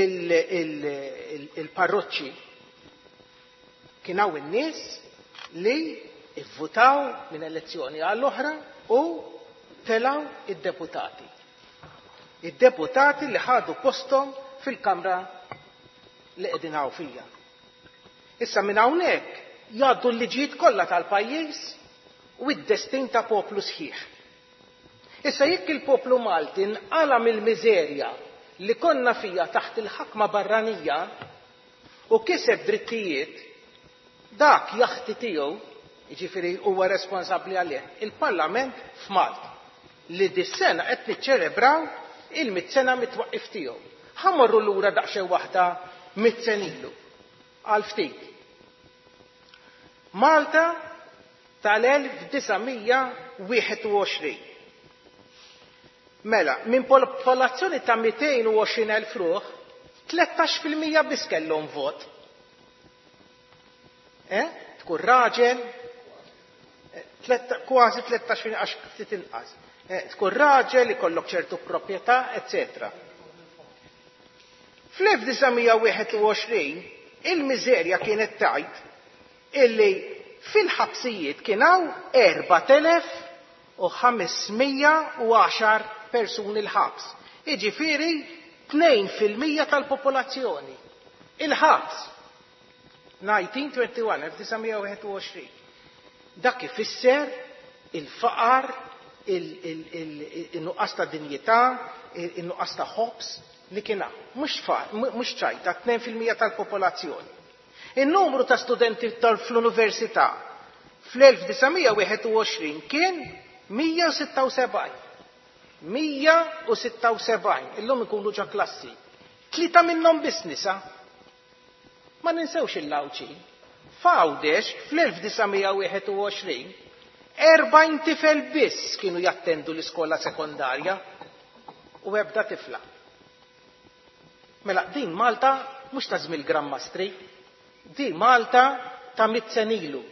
il-parroċċi kien hawn in-nies li ivvutaw minn elezzjoni għall-oħra u telaw id-deputati. Id-deputati li ħadu postom fil-Kamra li qegħdin hawn fija. Issa minn hawnhekk jgħaddu l-liġijiet kollha tal-pajjiż u d-destin ta' poplu sħiħ. Issa jekk il-poplu Malti nqala mill-miżerja li konna fija taħt il-ħakma barranija u kiseb drittijiet, dak jaħti tiegħu, jiġifieri huwa responsabbli għalih, il-Parlament f'Malta li dis-sena qed niċċelebraw il-mit sena mitwaqqif tiegħu. Ħamorru lura daqsxejn waħda mit senilu għal ftit. Malta tal-elf tisa' wieħed u għoxrin. Mela, minn popolazzjoni ta' mitejn u għoxrin elf ruħ, tlettax fil-mija biss kellhom vot. Eh? Tkun raġel, kważi tlettax fil-mija għax ftit inqas. Tkun raġel, ikollok ċertu proprjetà, eccetera. Fl-elf tisa' wieħed u għoxrin, il-miżerja kienet tgħid illi fil-ħabsijiet kien hawn erba' telef u ħamesmija u għaxar persuni l-ħabs. Jiġifieri tnejn fil-mija tal-popolazzjoni. Il-ħabs. elf tisa' wieħed u għoxrin. Dak ifisser il-faqar, il-nuqqas ta' dinjità, il-nuqqas ta' ħobs li kien hawn. Mhux far, mhux ċajta, tnejn fil-mija tal-popolazzjoni. Il-numru ta' studenti fl-università fl-elf tisa' wieħed u għoxrin kien mija u sitta u sebgħin. mija u sitta u sebgħin. Illum ikunu ġa klassi. Tlieta minnhom biss nisa. Ma ninsewx il-lawċin. F'Għawdex fl-elf tisa' wieħed u għoxrin erbgħin tifel biss kienu jattendu l-iskola sekondarja u ebda tifla. Mela din Malta mhux ta' żmien Grammastri, din Malta ta' mit senilu.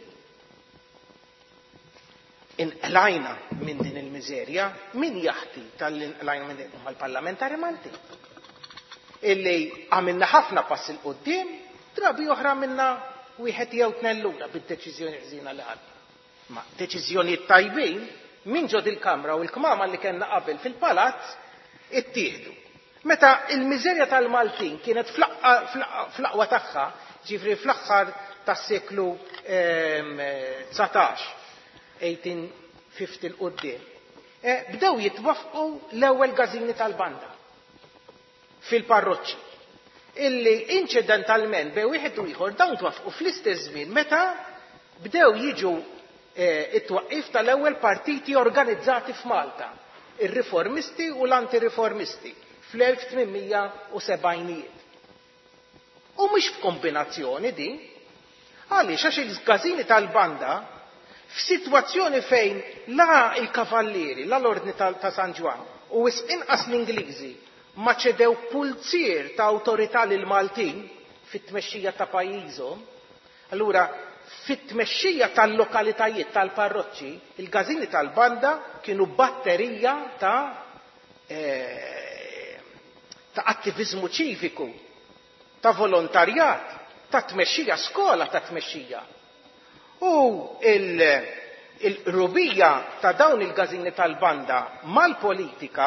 Inqlajna minn din il-miżerja, min jaħti tal-inqlajna minn din mal-parlamentari Malti. Illi għamilna ħafna pass il-qoddim, drabi oħra minna wieħed jew tnejn lura bid-deċiżjoni ħżina li ħadna. Ma deċiżjonijiet tajbin minn ġod il-Kamra u l-kmama li kellna qabel fil-palazz ittieħdu. Meta il-miżerja tal-Maltin kienet fl-aqwa tagħha, ġifri fl-aħħar tas-seklu tsatax, eighteen fifty l-qoddim, bdew jitwaffqu l-ewwel gażini tal-banda fil-parroċċi. Illi inċidentalment bej wieħed u ieħor dawn twaffqu fl-istess żmien meta bdew jiġu it-twaqqif tal-ewwel partiti organizzati f'Malta, ir-riformisti u l-antiriformisti fl-elf tminmija u sebgħinijiet. U mhux f'kombinazzjoni din, għaliex għax il-gażini tal-banda f'sitwazzjoni fejn la il-kavallieri, la l-ordni ta' San Ġwan u inqas l-Ingliżi ma ċedew pulzier ta' awtorità lil Maltin fit-tmexxija ta' pajjiżhom, allura fit-tmexxija tal-lokalitajiet tal-parroċċi, il-gażini tal-banda kienu batterija ta' ta' attivizmu ċiviku, ta' volontarjat, ta' tmexxija skola ta' tmexxija. U il-rubija ta' dawn il-gażini tal-banda mal-politika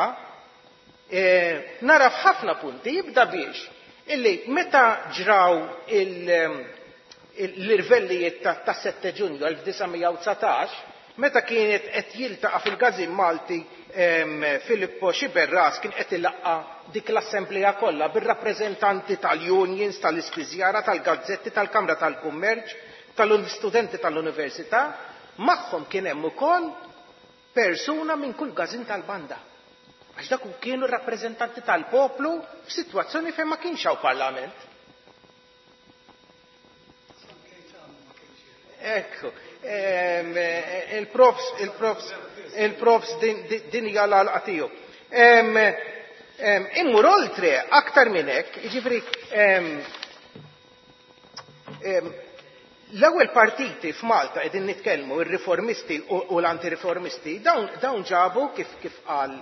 nara f'ħafna punti jibda biex illi meta ġraw l-irvellijiet ta' sette Ġunju elf tisa' u tsatax, meta kienet qed jiltaqa' fil-Gażin Malti Filippo Xiberras kien qed ilaqqa dik l-assembleja kollha bir-rappreżentanti tal-unions, tal-ispiżjara, tal-gazzetti, tal-Kamra tal-Kummerċ, tal-istudenti tal-Università, magħhom kien hemm ukoll persuna minn kull gażin tal-banda. Għax dak kienu rappreżentanti tal-poplu f'sitwazzjoni fejn ma kienx hawn parlament. Ekku, il-props, il-props, il-props din hija l-għalqa tiegħu. Immur oltre aktar minn hekk, jiġifieri l-ewwel partiti f'Malta qegħdin nitkellmu ir-riformisti u l-antiriformisti dawn ġabu kif kif qal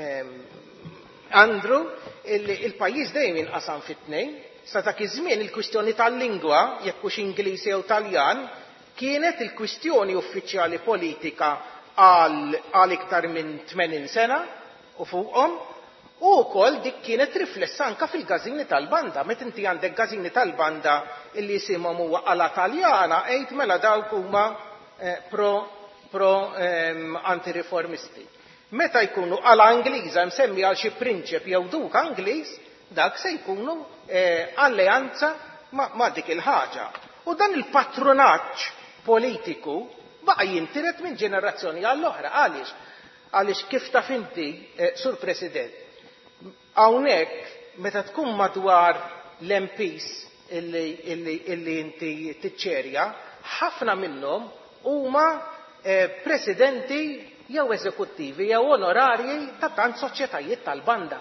Andrew il-pajjiż dejjem inqasam fit-tnejn, sa dak iż-żmien il-kwistjoni tal-lingwa jekk hux Ingliż jew Taljan kienet il-kwistjoni uffiċjali politika għal iktar minn tmenin sena u fuqhom, u wkoll dik kienet riflessa anke fil-gażini tal-banda. Meta inti għandek gażini tal-banda illi jisimhom huwa għala Taljana, għid mela dawk huma pro pro antiriformisti. Meta jkunu għala Ingliża msemmi għal xi prinċep jew duk Angliż, dak se jkunu alleanza ma' dik il-ħaġa. U dan il-patronaġġ politiku baqa' jintiret minn ġenerazzjoni għall-oħra. Għaliex? Għaliex kif taf inti, Sur President, hawnhekk meta tkun madwar l-M Ps illi inti tiċċerja, ħafna minnhom huma presidenti jew eżekuttivi jew onorarji ta' tant soċjetajiet tal-banda.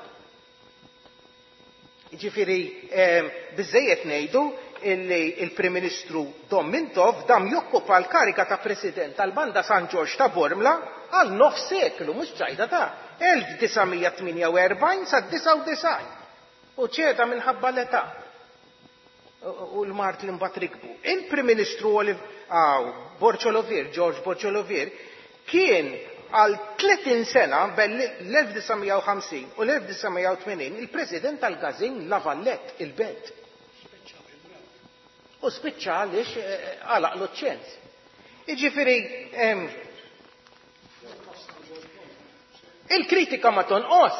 Jiġifieri biżejjed ngħidu il-Prim Ministru Domintov dam jokkupa l-karika ta' President tal-Banda San George ta' Bormla għal nof seklu, mhux ġajda ta' elf tisgħemija tminja u erbgħin sa' disa' u disgħin. U ċeda minħabba l-età. U l-mart li mbagħad rikbu. Il-Prim Ministru Borċolovier, George Borċolovier, kien għal tletin sena bel l-elf tisgħemija u ħamsin u l-elf tisgħemija u tmenin il-President tal-Gażin La Vallette, il-Belt. U spiċċa għaliex għalaqlu ċ-ċens. Jiġifieri il-kritika ma tonqos.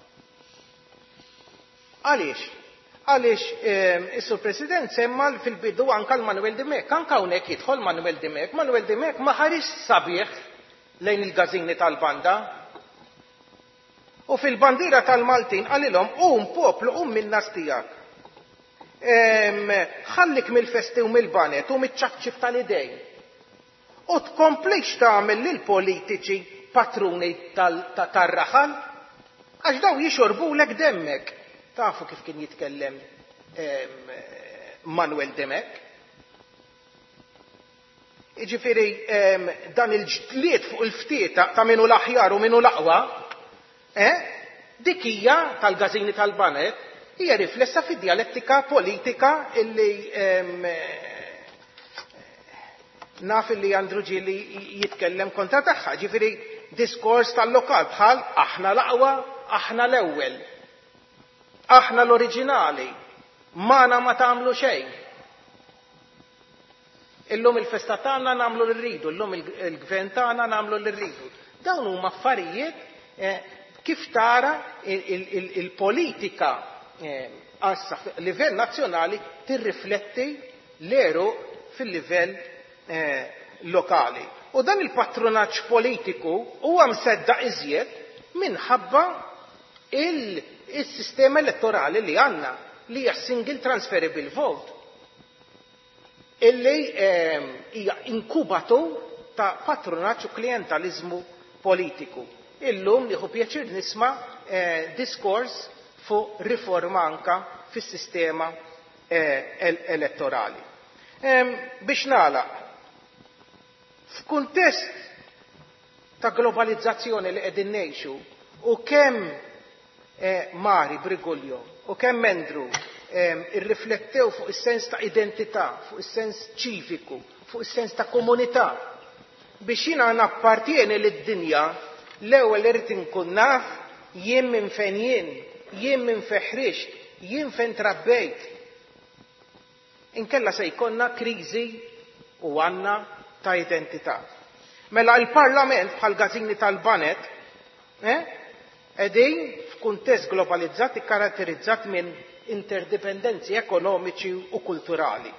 Għaliex? Għaliex is-Sur President semma fil-bidu anke l-Manuel Demek. Anke hawnhekk jidħol Manuel Demek. Manuel Demek ma ħarix sabiħ lejn il-gażini tal-banda. U fil-bandiera tal-Maltin qalilhom hum poplu hum min-nas tiegħek. ħallik mill-festi u mill-banet u miċ-ċakċif tal-idej. U tkomplix tagħmel lil politiċi patruni tar-raħal għax daw jixorbulek demmek. Tafu kif kien jitkellem Manuel Demek. Jiġifieri dan il-ġlied fuq il-ftieta ta' minu l-aħjar u minu l-aqwa, dik hija tal-gażini tal-banet hija riflessa fid-dialettika politika illi naf illi Andrew Ġili jitkellem kontra tagħha. Ġifieri diskors tal-lokal bħal aħna l-aqwa, aħna l-ewwel. Aħna l-oriġinali, mana ma tagħmlu xejn. Illum il-festa tagħna nagħmlu li rridu, illum il-gvern tagħna nagħmlu li rridu. Dawn huma affarijiet kif tara il-politika għassa livell nazzjonali tirrifletti l-eru fil-livell lokali. U dan il-patronaġġ politiku huwa msedda iżjed minħabba il-sistema elettorali li għandna li hija single transferable vote illi hija inkubatur ta' patronaġġ u klientalizmu politiku. Illum nieħu pjaċir nisma' diskors fuq riforma anka fis-sistema elettorali. Biex nagħlaq, f'kuntest ta' globalizzazzjoni li qegħdin ngħixu u kemm Mari Brigolio u kemm Andrew irriflettew fuq is-sens ta' identità, fuq is-sens ċiviku, fuq is-sens ta' komunità. Biex jiena nappartieni lid-dinja, l-ewwel irid inkun naf jien minn fejn jien, jien minn fejn ħrixt, jien fejn trabbejt. Inkella se jkollna kriżi u għandna ta' identità. Mela l-Parlament bħal gażini tal-Banet qegħdin f'kuntest globalizzat ikkaratterizzat minn interdipendenzi ekonomiċi u kulturali.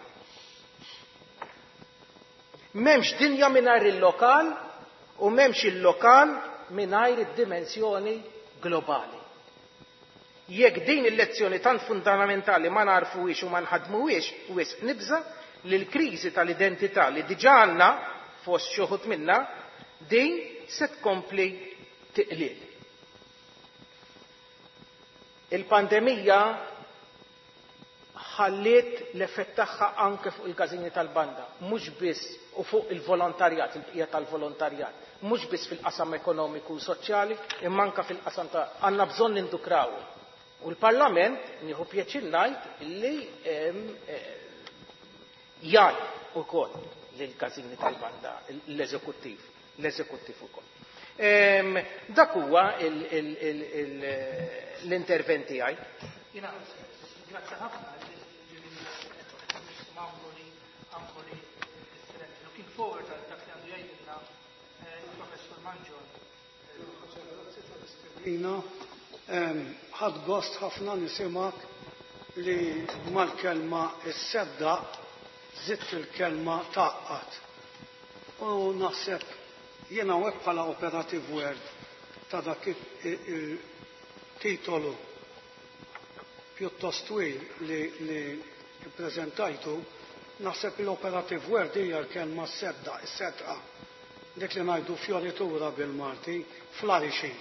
M'hemmx dinja mingħajr il-lokal u m'hemmx il-lokal mingħajr id-dimensjoni globali. Jekk din il-lezzjoni tant fundamentali ma narfuhiex u ma nħaddmuhiex wisq nibża li l-kriżi tal-identità li diġà għandna fost xi wħud minnha din se tkompli tiqlil. Il-pandemija ħalliet l-effett tagħha anke fuq il-gażini tal-banda, mhux biss u fuq il-volontarjat, il-bqija tal-volontarjat, mhux biss fil-qasam ekonomiku u soċjali, imma anke fil-qasam ta' għandna bżonn nindukraw. U l-Parlament nieħu pjaċir ngħid illi jgħid ukoll lill-gażini tal-banda l-eżekuttiv, l-eżekuttiv ukoll. Dak huwa l-interventi għaj. Grazie ħafna. Looking forward għal dak li għandu jgħidilna il-Professor Manġon. Ħadd gost ħafna nisimak li mal-kelma s-sedda zitt il-kelma taqqat. U naħseb jiena hekk bħala operative word ta' dak il-titolu pjuttost twil li ppreżentajtu, naħseb l-operative word hija l-kelma s-sedda, s-sedqa. Dik li ngħidu fjoritura bil-Malti, flourishing.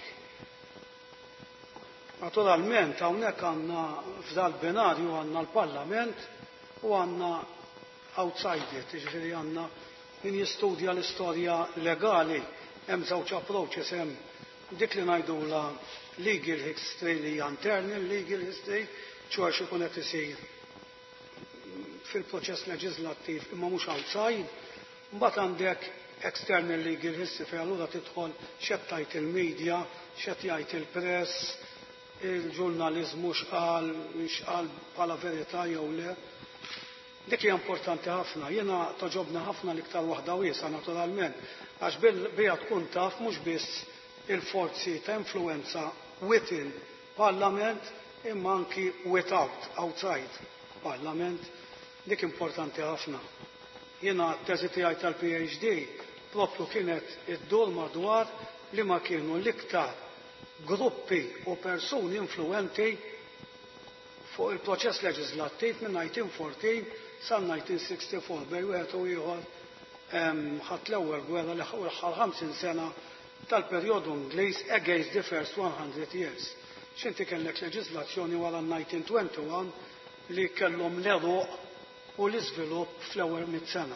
Naturalment hawnhekk għandna f'dal binarju għandna l-Parlament u għandna outside it, jiġifieri għandna min jistudja l-istorja legali, hemm żewġ approaches, hemm dik li ngħidula legal history li hija internal legal history, ċoħx ikun qed isir fil-proċess leġislattiv imma mhux outside, mbagħad għandek external legal history fejn allura tidħol x'qed tgħid il-medja, x'qed jgħid il-press, il-ġurnaliżmu x'qal, x'qal bħala verità jew le. Dik hija importanti ħafna, jiena toġobna ħafna l-iktar waħda wiesa naturalment, għax biha tkun taf mhux biss il-forzi ta' influenza within Parlament imma anki without, outside Parlament, dik importanti ħafna. Jiena t-teżi tiegħi tal-PhD propju kienet id-dur madwar li ma kienu l-iktar gruppi u persuni influenti fuq il-proċess leġislattiv minn nineteen fourteen sa nineteen sixty-four bej wieħed u ieħor ħadd l-ewwel gwerra li ħal ħamsin sena tal-perjodu Ingliż against the first one hundred years. X'inti kellek leġislazzjoni wara nineteen twenty-one li kellhom l-eruq u l-iżvilupp fl-ewwel mit sena.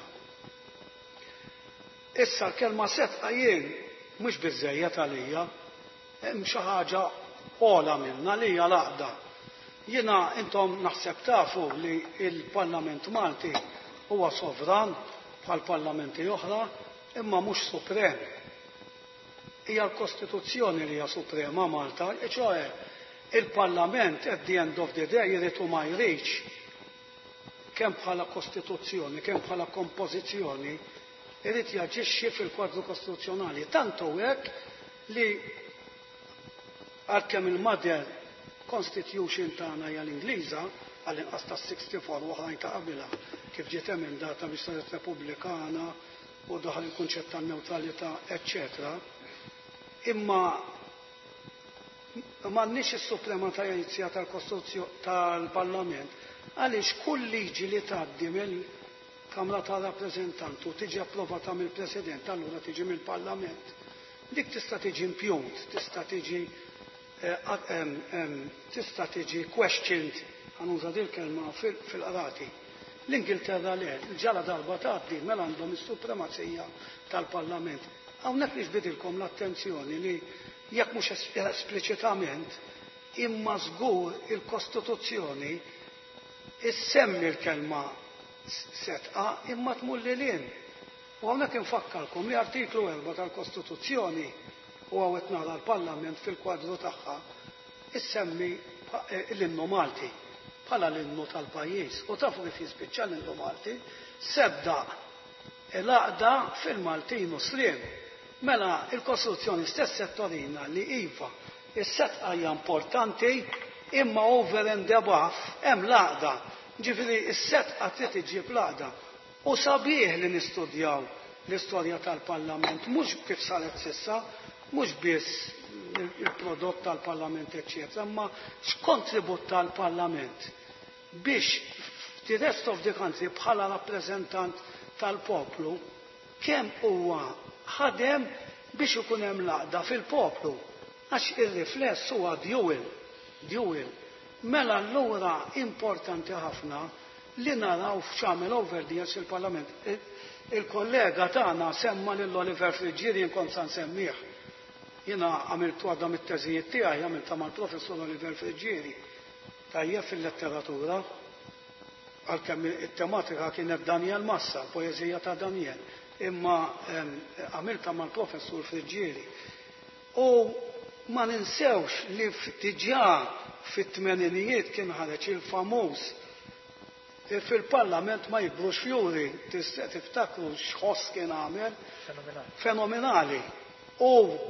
Issa l-kelma setqa jien mhux biżżejjed għalija, hemm xi ħaġa ogħla minnha li hija l-għaqda. Jiena intom naħseb tafu li l-Parlament Malti huwa sovran bħal parlamenti oħra imma mhux suprem. Hija l-Kostituzzjoni li hija suprema Malta, ċoħe il-Parlament at the end of the day jrid u ma jridx kemm bħala Kostituzzjoni, kemm bħala kompożizzjoni irid jaġixxi fil-kwadru kostituzzjonali. Tantu hekk li għalkemm il-Mother Constitution tagħna hija l-Ingliża għall-inqas ta' sixty-four u oħrajn ta' qabilha kif ġiet emendata biex saret Repubblikana u daħal il-kunċett tan-newtralità, eċċetera. Imma m'għandniex is-suprematajja tal-Kostituzzjoni tal-Parlament għaliex kull liġi li tgħaddi mill-Kamra tar-Rappreżentanti u tiġi approvata mill-President allura tiġi mill-Parlament. Dik tista' tiġi impjunt, tista' tiġi tista' tiġi questioned ħanuża dil kelma fil-qrati. L-Ingilterra le, ġala darba tgħaddi mela għandhom is-supremazija tal-Parlament. Hawnhekk nixbidilkom l-attenzjoni li jekk mhux espliċitament imma żgur il-Kostituzzjoni issemmi l-kelma setqa imma tmur lilin. U hawnhekk infakkarkom li artiklu erba' tal-Kostituzzjoni u għawet nara l-Parlament fil-kwadru tagħha issemmi l-innu Malti bħala l-innu tal-pajjiż. U tafu kif jispiċċa l-innu Malti sebda l-għaqda fil-Maltin u Sriem. Mela il-Kostituzzjoni stess settorina li iva is-setqa hija importanti imma over and above hemm l-għaqda. Ġifieri is-setqa trid iġib l-għaqda. U sabiħ li nistudjaw l-istorja tal-Parlament mhux kif saret s'issa, mhux biss il-prodott tal-Parlament eċċetera, imma x'kontribut tal-Parlament biex the rest of the country bħala rappreżentant tal-poplu kemm huwa ħadem biex ikun hemm l-għaqda fil-poplu. Għax ir-rifless huwa djuwil, djuwil. Mela allura importanti ħafna li naraw f'xamel over the years il-Parlament. Il-kollega tagħna semma lil Oliver Friġġieri kont se nsemmih. Jiena għamiltu għadha mit-teżijiet tiegħi għamilta mal-professur Oliver Friġġieri. Tajjeb fil-letteratura għalkemm it-tematika kienet Daniel Massa, poeżija ta' Daniel. Imma għamilta mal-professur Friġġieri. U ma ninsewx li diġà fit-tmeninijiet kien ħareġ il-famuż fil-Parlament ma jikbrux fjuri, tiftakru x'ħoss kien għamel fenomenali. U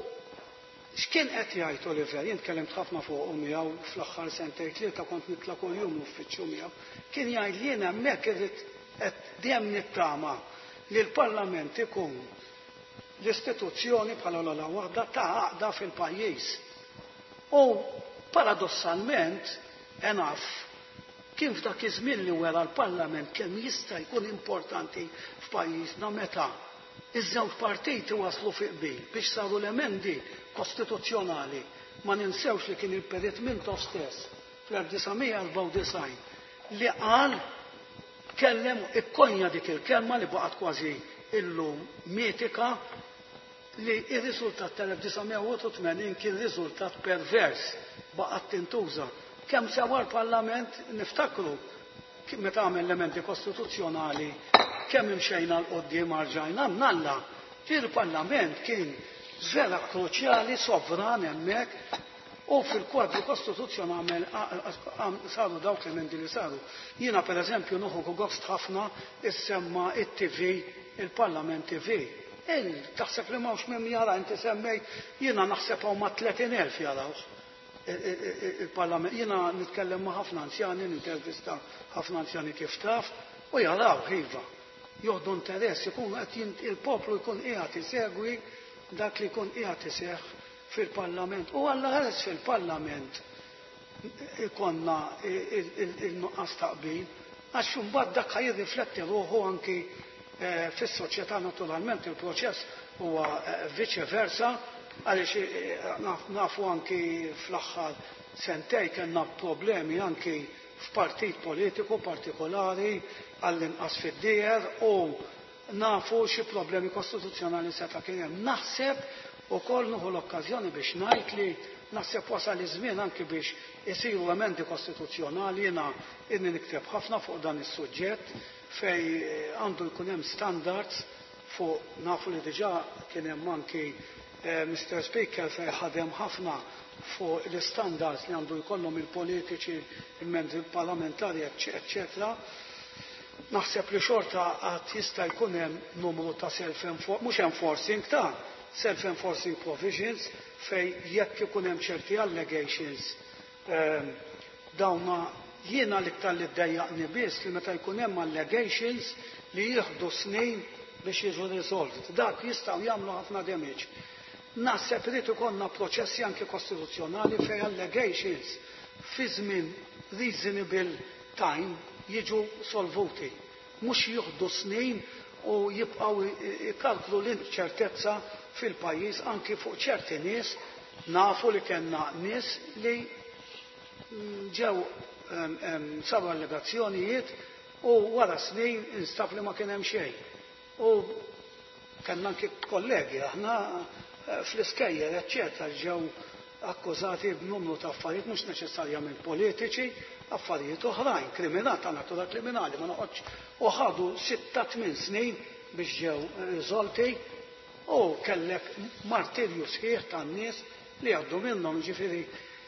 x'kien qed jgħid Oliver, jien tkellimt ħafna fuq miegħu fl-aħħar sentejn tlieta kont nitla' kuljum l-uffiċċju miegħu. Kien jgħid li jien hemmhekk irid qed dejjem nittama li l-Parlament ikun l-istituzzjoni bħala l waħda ta' għaqda fil-pajjiż. U paradossalment enaf kif dak iż-żmien li wera l-Parlament kemm jista' jkun importanti f'pajjiżna meta iż-żewġ partiti waslu fi qbil biex saru l-emendi kostituzzjonali. Ma ninsewx li kien il-Perit Mintoff stess fl-1994 li qal kellem ikkonja dik il-kelma li baqgħet kważi illum mitika li ir-riżultat tal-1981 kien riżultat pervers baqgħet tintuża. Kemm sewa l-Parlament niftakru meta għamel elementi kostituzzjonali kemm imxejna l-qoddim marġajna mnalla. Il-Parlament kien vera kruċjali sovran hemmhekk u fil-kwadru kostituzzjonali saru dawk l-emendi li saru. Jiena pereżempju noħu gost ħafna issemma it-T V il-Parlament T V. Il taħseb li mawx minn jara inti semmejt jiena naħseb hawn ma' tletin elf jarawh. Il-Parlament, jiena nitkellem ma' ħafna anzjani, nintervista ħafna anzjani kif taf, u jaraw ħiva. Joħdu interess, ikun qed il-poplu jkun qiegħed isegwi dak li jkun qiegħed iseħħ fil-Parlament. U alla ħares fil-Parlament ikonna il-nuqqas taqbil, għax imbagħad dak jirrifletti ruħu anki fis-soċjetà naturalment il-proċess huwa vice versa. Għaliex nafu anki fl-aħħar sentej kellna problemi anki f'partit politiku partikolari għall-inqas fid-dier u nafu xi problemi kostituzzjonali seta' kien hemm. Naħseb ukoll nieħu l-okkażjoni biex ngħid li naħseb wasal iż-żmien anki biex isiru emendi kostituzzjonali jiena inni nikteb ħafna fuq dan is-suġġett fej għandu jkun hemm standards fuq nafu li diġà kien hemm anki Mister Speaker fej ħadem ħafna fuq l-standards li għandu jkollhom il-politiċi, il-membri parlamentari, eccetera. Naħseb li xorta għad jista' jkun hemm numru ta' self-enforcing, mhux enforcing ta' self-enforcing provisions fej jekk ikun hemm ċerti allegations dawna jiena l-iktar li ddejjaqni biss li meta jkun hemm allegations li jieħdu snin biex jiġu risolved. Dak jistgħu jagħmlu ħafna damage. Naħseb irid ikollna proċessi anke kostituzzjonali fejn allegations fi żmien reasonable time jiġu solvuti. Mhux jieħdu snin u jibqgħu jkalklu l-inċertezza fil-pajjiż anke fuq ċerti nies. Nafu li kellna nies li ġew saru allegazzjonijiet u wara snin instab li ma kien hemm xejn. U kellna anke kollegi aħna fl-iskejjer, eccetera, ġew akkużati b'numru ta' affarijiet mhux neċessarjament politiċi, affarijiet oħrajn, kriminali ta' natura kriminali, ma noqgħodx. U ħadu sitta tmien snin biex ġew riżolti u kellek martirju sħiħ tan-nies li għaddu minnhom, ġifieri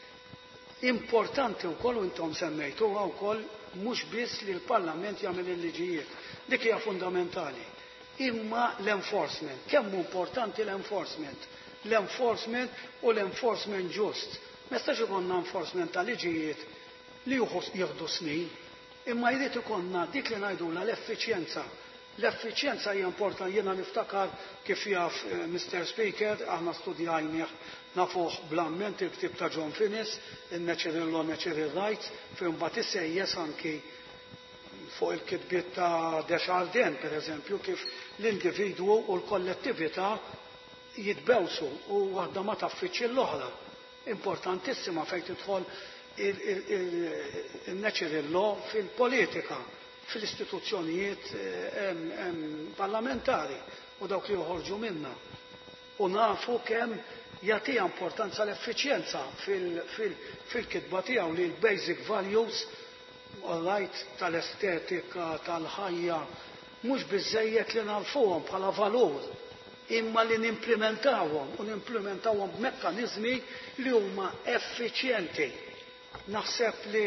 importanti wkoll u intom semmejtuha wkoll mhux biss li l-Parlament jagħmel il-liġijiet. Dik hija fundamentali. Imma l-enforcement, kemm importanti l-enforcement. L-enforcement u l-enforcement ġust. Ma jistax ikonna enforcement ta' liġijiet li jieħdu snin, imma jrid ikonna dik li ngħidula l-effiċjenza. L-effiċjenza hija importanti, jiena niftakar kif jaf Mister Speaker, aħna studjajnieh nafuh bl-amment il-ktib ta' John Finnis, il-Natural Law, Natural Rights, fejn mbagħad isejjes anki fuq il-kitbiet ta' Desjardins, per eżempju, kif l-individwu u l-kollettività jitbewsu u waħda ma taffiċċi l-oħra. Importantissima fejn tidħol il-natural law fil-politika, fil-istituzzjonijiet parlamentari u dawk li joħorġu minna. U nafu kemm jagħtiha importanza l-effiċjenza fil-kitba tiegħu li l-basic values right tal-estetika, tal-ħajja, mhux biżejjed li narfuhom bħala valur, imma li nimplementawhom u nimplementawhom b'mekkaniżmi li huma effiċjenti. Naħseb li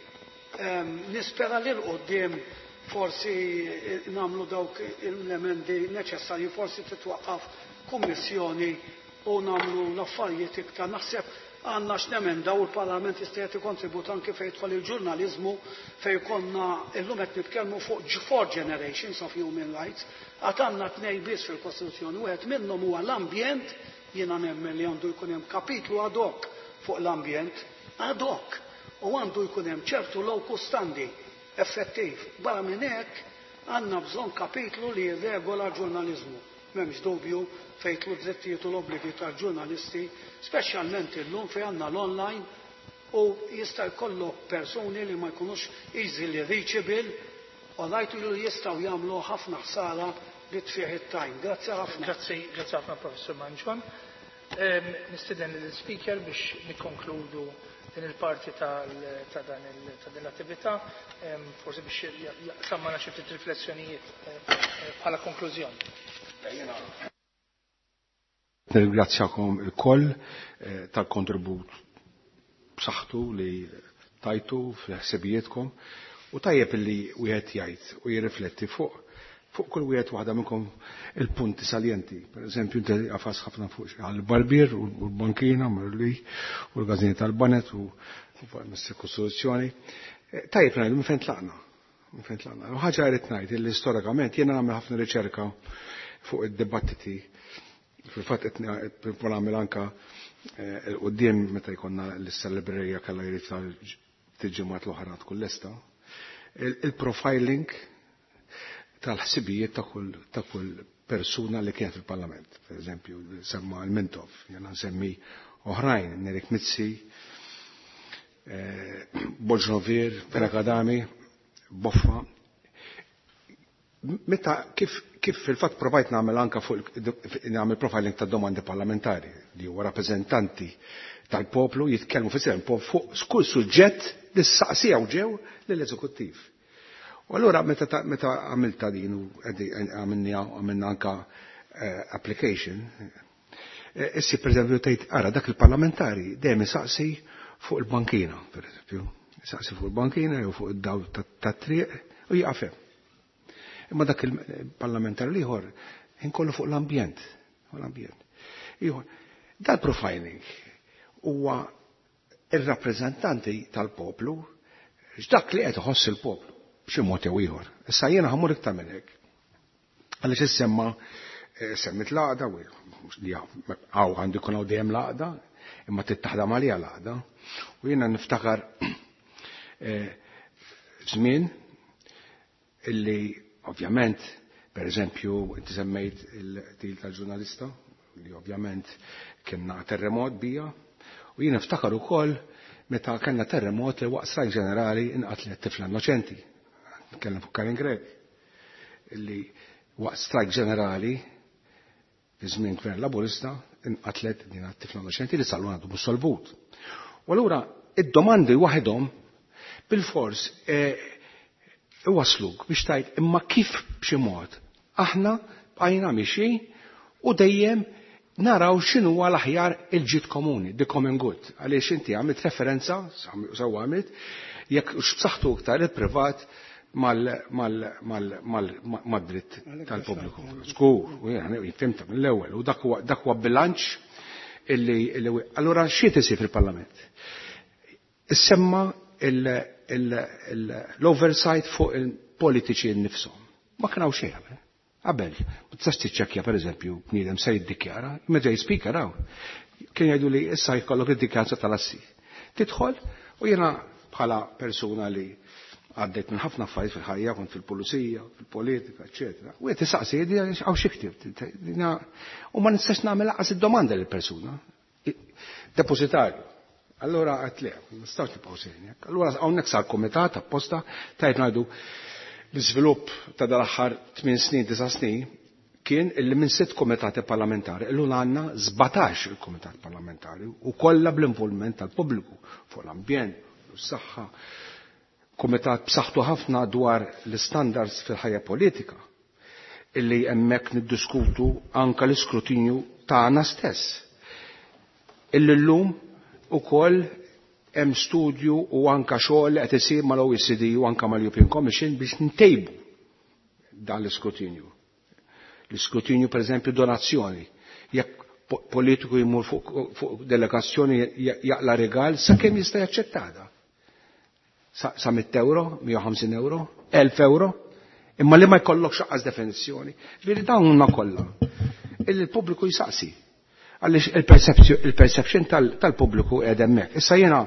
nispera li l-qoddim forsi nagħmlu dawk l-emendi neċessarji, forsi titwaqqaf kummissjoni u nagħmlu l-affarijiet iktar. Naħseb għandna x'nemendaw u l-Parlament jista' jagħti kontribut anke fejn jidħol il-ġurnaliżmu fejn konna llum qed nitkellmu fuq four generations of human rights. Għad għandna tnejn biss fil-Kostituzzjoni, wieħed minnhom huwa l-ambjent, jiena nemmen li għandu jkun hemm kapitlu ad hoc fuq l-ambjent, ad hoc, u għandu jkun hemm ċertu locus standi effettiv. Barra minn hekk għandna bżonn kapitlu li jirregola ġurnaliżmu. M'hemmx dubju fejn tlu drittijiet u l-obbligi tal-ġurnalisti, speċjalment illum fejn għandna l-online u jista' jkollok persuni li ma jkunux easily reachable u ngħidu li jistgħu jagħmlu ħafna ħsara li tfih it-time. Grazzi ħafna. Grazzi, grazzi ħafna Professor Manġwan. Nistiden l-speaker biex nikkonkludu din il-parti ta' din l-attività, forsi biex sammana xi ftit riflessjonijiet bħala konklużjoni. Nirringrazzjakom il-koll tal-kontribut b'saħħtu li tajtu fl-ħsibijietkom u tajjeb li wieħed jgħid u jirrifletti fuq fuq kull wieħed waħda minnkom il-punti saljenti. Per eżempju, inti qafas ħafna fuq għall-barbier u l-bankina marli u l-gażini tal-banet u l-Kostituzzjoni. Tajjeb ngħidu minn fejn tlaqna. Minn fejn tlaqna. U ħaġa jrid ngħid li storikament jiena nagħmel ħafna riċerka fuq id-dibattiti. Fil-fatt qed nagħmel anke l-qudiem meta jkollna l-celebrerija kellha jrid tal-ġimgħat l-oħra tkun lesta. Il-profiling tal-ħsibijiet ta' kull persuna li kienet fil-Parlament. Per eżempju, semma l-Mintov, jena nsemmi oħrajn, Nerik Mizzi, Bolġnovir, Perakadami, Boffa. Meta kif fil-fatt provajt nagħmel anke fuq nagħmel profiling ta' domandi parlamentari li huwa rappreżentanti tal-poplu jitkellmu fis-sehem fuq kull suġġett li saqsija ġew lill-eżekuttiv. U allura meta għamilta din u għamilna anka application, issi per eżempju tgħid ara dak il-parlamentari dejjem isaqsi fuq il-bankina, per eżempju, isaqsi fuq il-bankina jew fuq id-dawl tat-triq u jaqafhem. Imma dak il-parlamentari ieħor inkollu fuq l-ambjent, fuq l-ambjent. Ieħor, dal-profiling huwa ir-rappreżentanti tal-poplu x'dak li qed iħoss il-poplu. B'xi mod jew ieħor. Issa jiena ħammur iktar minn hekk. Għaliex issemma semmit l-għaqda li hawn għandu jkun hawn dejjem l-għaqda, imma tittaħdam għaliha l-għaqda. U jiena niftakar żmien illi ovvjament, pereżempju, inti semmejt il-til tal-ġurnalista, li ovvjament kienna terremot bija, u jiena niftakar ukoll meta kellna terremot li waqt strajk ġenerali inqatlet tifla innoċenti. Kellna fuq Karin Grek, illi waqt strajk ġenerali Iż-żmien gvern laburista inqatlet din għat-tifla innoċenti li sallu għandu bus-solvut. U allura id-domandi waħedhom bil-fors iwasluk biex tajt imma kif b'xi mod aħna bqajna mixi u dejjem naraw x'inhu huwa l-aħjar il-ġid komuni, the common good. Għaliex inti għamilt referenza, sew għamilt, jekk x'b'saħħtu iktar il-privat mal-dritt tal-pubbliku. Skur, fimta mill-ewwel, u dak huwa bilanċ illi allura xi tisir fil-Parlament. Issemma l-oversight fuq il-politiċi nnifshom. Ma kien hawn xejn. Qabel, ma tistax tiċċekkja pereżempju bniedem se jiddikjara, meta jispika raw. Kien jgħidu li issa jkollok id-dikjaranza tal-assi. Tidħol u jiena bħala persuna li għaddejt minn ħafna affarijiet fil-ħajja, kont fil-pulizija, fil-politika, eċetera. U qed isaqsi jgħidi għaw xi ktibt. U ma nistax nagħmel laqas id-domanda lill-persuna. Depożitarju. Allura qed le, ma nistax nibqgħu sejni. Allura hawnhekk sar kumitat apposta tajt ngħidu l-iżvilupp ta' dal-aħħar tmien snin, disa' snin kien illi minn sitt kumitati parlamentari illu għandna żbatax il-kumitat parlamentari u kollha bl-involviment tal-pubbliku fuq l-ambjent, s-saħħa, kumitat b'saħħtu ħafna dwar l-standards fil-ħajja politika illi hemmhekk niddiskutu anke l-iskrutinju tagħna stess. Illi llum ukoll hemm studju u anke xogħol qed isir mal-O E C D u anke mal-European Commission biex ntejbu dan l-iskrutinju. L-iskrutinju pereżempju donazzjoni. Jekk politiku jmur fuq delegazzjoni jaqla regal sakemm jista' jaċċettada. Sa mitt euro, mija u ħamsin euro, elf euro, imma li ma jkollok xaqqas definizzjoni. Ġifieri dawn huma kollha. Il-pubbliku jsaqsi. Għaliex il-perception tal-pubbliku qiegħed hemmhekk. Issa jiena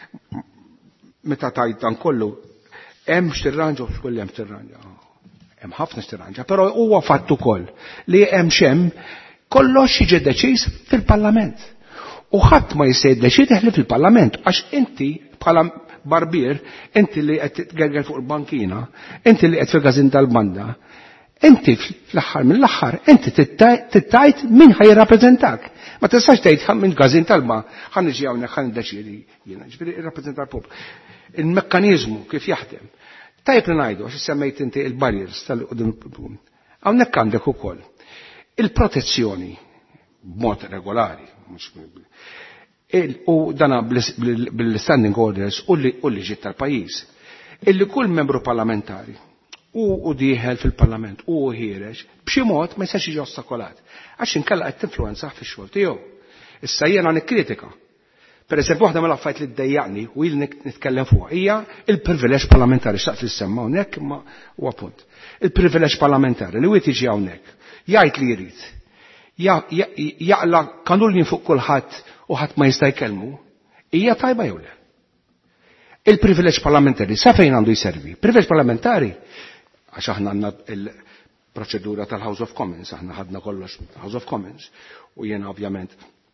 meta tajt dan kollu hemm x'tirranġa u x'kolli hemm tirranġa. Hemm ħafna x'tirranġa, però huwa fatt ukoll li hemm xemm kollox jiġi deċiż fil-Parlament. U ħadd ma jista' jiddeċideħ li fil-Parlament għax inti bħala barbier, inti li qed tgerger fuq il-bankina, inti li qed fil-gazin tal-banda, inti fl-aħħar mill-aħħar, inti tittajt min ħajrappreżentak. Ma tistax tgħid minn gazin tal-ba, ħan niġi hawnhekk ħan niddeċiedi jiena, ġifieri irrappreżenta l-pubbliku. Il-mekkaniżmu kif jaħdem. Tajb li ngħidu għax semmejt inti il-barriers tal-qudiem il-pubbliku. Hawnhekk għandek ukoll il-protezzjoni b'mod regolari, mhux u dana bil-standing orders u li ġiet tal-pajjiż. Illi kull membru parlamentari u dieħel fil-parlament u ħiereġ b'xi mod ma jistax jiġi ostakolat. Għax inkella qed tinfluwenza fix-xogħol tiegħu. Issa jiena nikkritika. Pereżempju waħda mill-affarijiet li ddejjaqni u jil nitkellem fuqha hija il-privileġġ parlamentari x'taqt li semma hawnhekk imma huwa punt. Il-privileġġ parlamentari li wieħed jiġi hawnhekk jgħid li jrid. Jaqla kanulni fuq kulħadd u ħadd ma jista' jkellmu, hija tajba jew le. Il-privileġġ parlamentari sa fejn għandu jservi? Privileġġ parlamentari għax aħna għandna il-proċedura tal-House of Commons, aħna ħadna kollox House of Commons u jiena ovvjament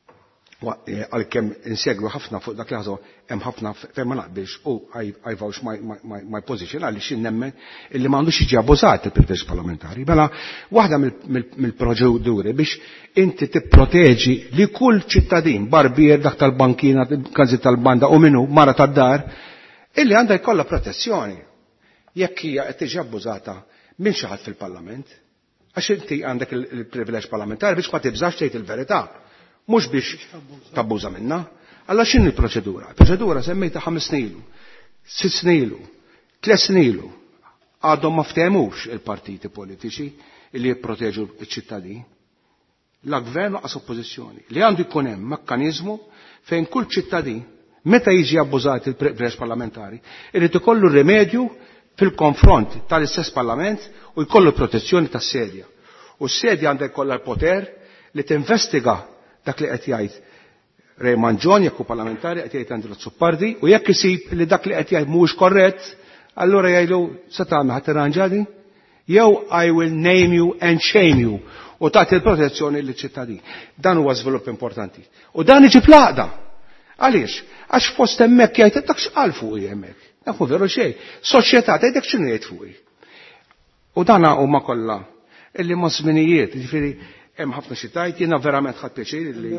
għalkemm insegwu ħafna fuq dak li ħażu hemm ħafna fejn ma naqbilx u I vouch my position għaliex nemmen illi m'għandux jiġi abbużat il-privileġġ parlamentari. Mela waħda mill-proċeduri biex inti tipproteġi li kull ċittadin barbier dak tal-bankina, każi tal-banda u minnu mara tad-dar illi għandha jkollha protezzjoni jekk hija qed tiġi abbużata minn xi ħadd fil-Parlament għax inti għandek il-privileġġ parlamentari biex ma tibżax tgħid il-verità. Mhux biex tabbuża minna. Alla x'inhi l-proċedura? Il-proċedura semmejta ħames snilu, sitt snilu, tliet snilu. Għadhom ma ftehmux il-partiti politiċi li jipproteġu ċ-ċittadin. La gvern laqas oppożizzjoni. Li għandu jkun hemm mekkaniżmu fejn kull ċittadin meta jiġi abbużat il-privileġġ parlamentari irid ikollu rimedju fil-konfront tal-istess Parlament u jkollu protezzjoni tas-sedja. U s-sedja għandha jkollha l-poter li tinvestiga dak li qed jgħid Raymond John jekk hu parlamentari qed jgħid Andrew Zuppardi u jekk isib li dak li qed jgħid mhuwiex korrett, allura jgħidu se tagħmel ħadd irranġadi jew I will name you and shame you u tagħti l-protezzjoni liċ-ċittadin. Dan huwa żvilupp importanti. U dan iġib l-għaqda. Għaliex? Għax fost hemmhekk jgħid dak x'qal fuqi hemmhekk. Dak hu veru xejn. Soċjetà tgħidek x'inhu jgħid fuqi. U dan huma kollha illi ma' żminijiet, jiġifieri hemm ħafna xi tajt, jiena verament ħadd pjaċir li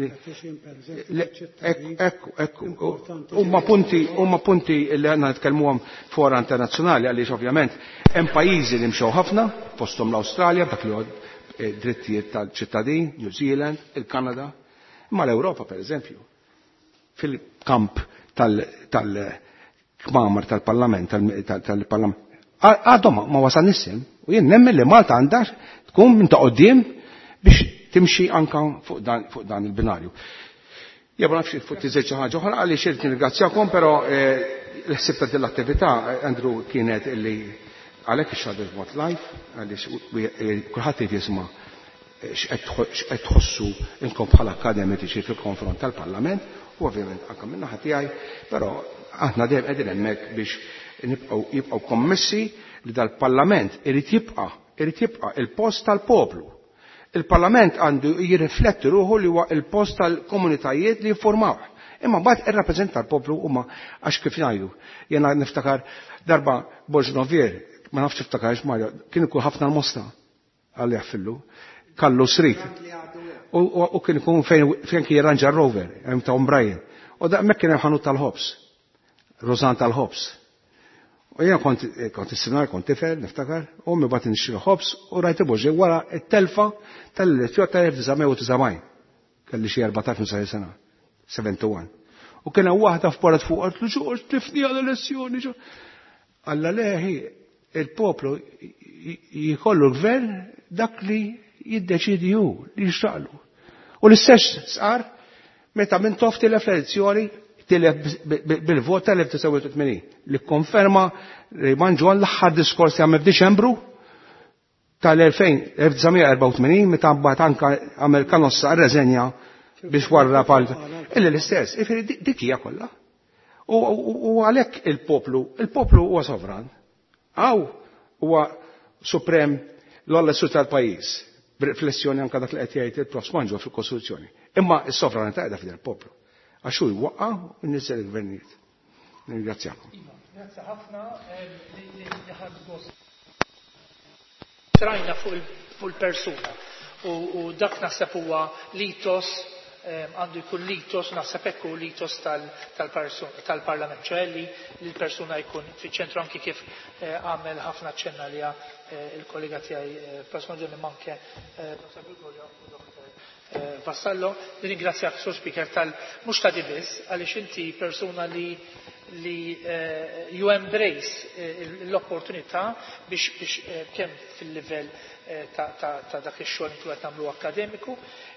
ekku, ekku. Huma punti, huma punti li għandna nitkellmuhom fora internazzjonali għaliex ovvjament hemm pajjiżi li mxew ħafna, fosthom l-Awstralja dak li drittijiet tal-ċittadin, New Zealand, il-Kanada, imma l-Ewropa pereżempju. Fil-kamp tal-kmamar tal-Parlament, tal-Parlament. Għadhom ma wasal nissim, u jien nemmen li Malta għandha tkun minn ta' qoddim biex timxi anka fuq dan il-binarju. Jabba nafx fuq tiżej xi ħaġa oħra għaliex irid nirringrazzjakom, però l-ħsieb ta' dell-attività Andrew kienet illi għalhekk ix-Shadows Mod Life għaliex kulħadd irid jisma' x'qed tħossu inkom bħala akademiċi fil-konfront tal-Parlament u ovvjament anke minn naħa tiegħi, però aħna dejjem qegħdin hemmhekk biex nibqgħu jibqgħu kommessi li dal-Parlament irid jibqa' irid jibqa' il-post tal-poplu. Il-Parlament għandu jirrifletti ruħu li huwa il-post tal-komunitajiet li jiffurmaw. Imma mbagħad irrappreżenta l-poplu huma għax kif ngħidu. Jiena niftakar darba Borġ Novier, ma nafx tiftakarx Mario, kien ikun ħafna l-mosta għalli jaffillu, kallu Street. U kien ikun fejn kien jirranġa Rover, hemm ta' Brian. U da hemmhekk kien hemm ħanut tal-ħobs, Rożan tal-ħobs. U jena kont is-sinar, kont tifel, niftakar, u mi bat nixtri ħobs u rajt iboġġi wara t-telfa tal-elezzjoni tal-elf tisa' u tis'a. Kelli xi erbatax sena, seventy-one. U kien hemm waħda f'porat fuq qalt lu ġorġ tifni għall-elezzjoni. Alla leħi il-poplu jkollu l-gvern dak li jiddeċidi hu li jixtaqlu. U l-istess sar meta minn tofti l-elezzjoni bil-vot tal-elf tisa' u tmaniin li konferma Rejman Ġon l-aħħar diskors li għamel f'Diċembru tal-elf tisa' erba' u tmaniin meta mbagħad anke għamel kanossa reżenja biex warra pal illi l-istess, ifiri dik hija kollha. U għalhekk il-poplu, il-poplu huwa sovran. Aw huwa suprem l-allessur tal-pajjiż, b'riflessjoni anke dak li qed jgħid il-Prof Manġo fil-Kostituzzjoni. Imma s-sovranità qiegħda fidel poplu. Għaxu jwaqqa u nisel il-gvernijiet. Ringrazzjakom. Grazie ħafna li ħaddu trajna fuq il-persuna u dak naħseb huwa litos għandu jkun litos naħseb hekk hu litos tal-Parlament, ċoe li l-persuna jkun fiċ-ċentru anki kif għamel ħafna ċenna li il-kollega tiegħi Prof Ġoni Manke Vassallo, ringrazzjak Sur Speaker tal mhux ta' dibis għaliex inti persuna li li you embrace l-opportunità biex kemm fil-livell ta' dak ix-xogħol li qed nagħmlu akademiku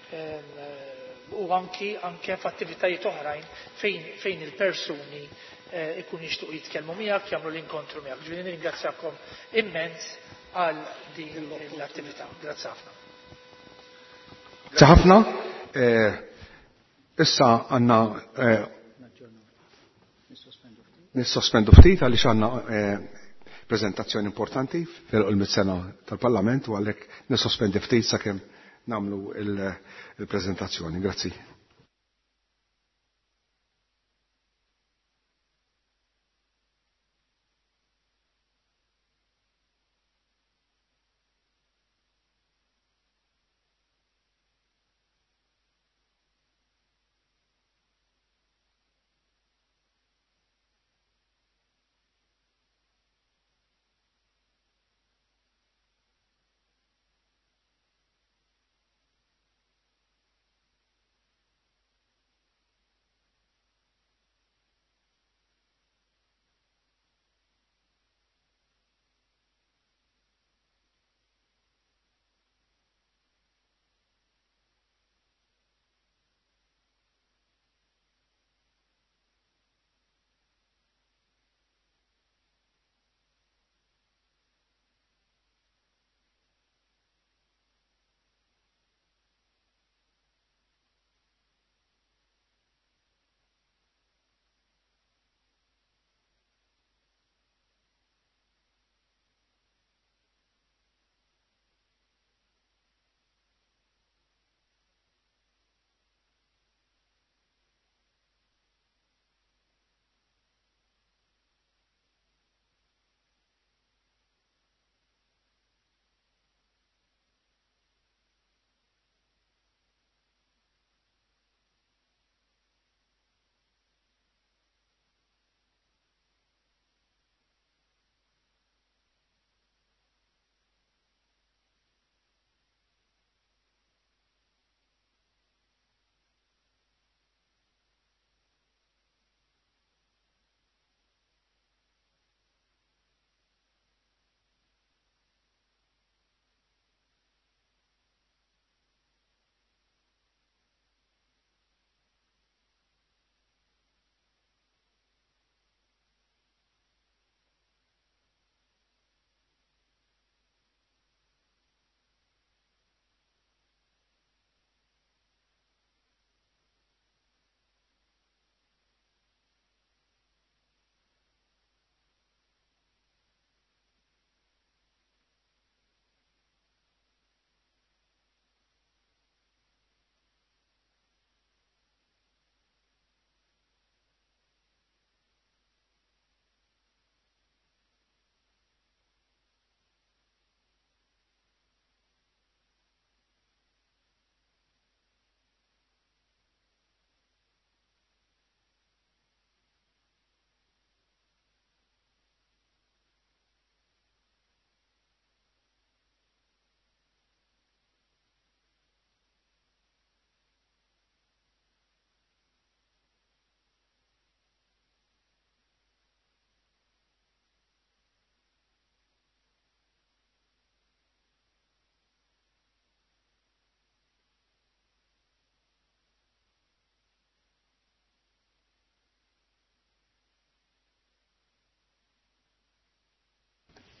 u anki anke f'attivitajiet oħrajn fejn il-persuni ikun jixtuq jitkellmu miegħek, jagħmlu l-inkontru miegħek. Ġifieri nirringrazzjakom immens għal din l-attività. Grazzi ħafna. ħafna, issa għanna nissospendu ftit għaliex għandna prezentazzjoni importanti fil-qolmit sena tal-Parlament u għalhekk nissospendi ftit sakemm nagħmlu il-preżentazzjoni. Grazzi.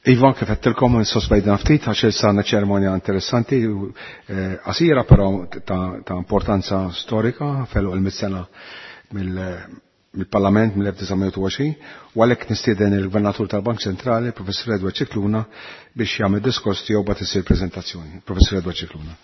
Ivan kif għettilkom n-sospejda ftit għax il-sanna ċermonja interessanti qasira però ta' importanza storika fellu il-mit sena mill-Parlament mill-elf tis'a għoxrin u għalhekk nistieden il-Gvernatur tal-Bank Ċentrali, Professor Edward Cicluna, biex jagħmel diskors tiegħu bagħad isir preżentazzjoni. Professor Edward Cicluna.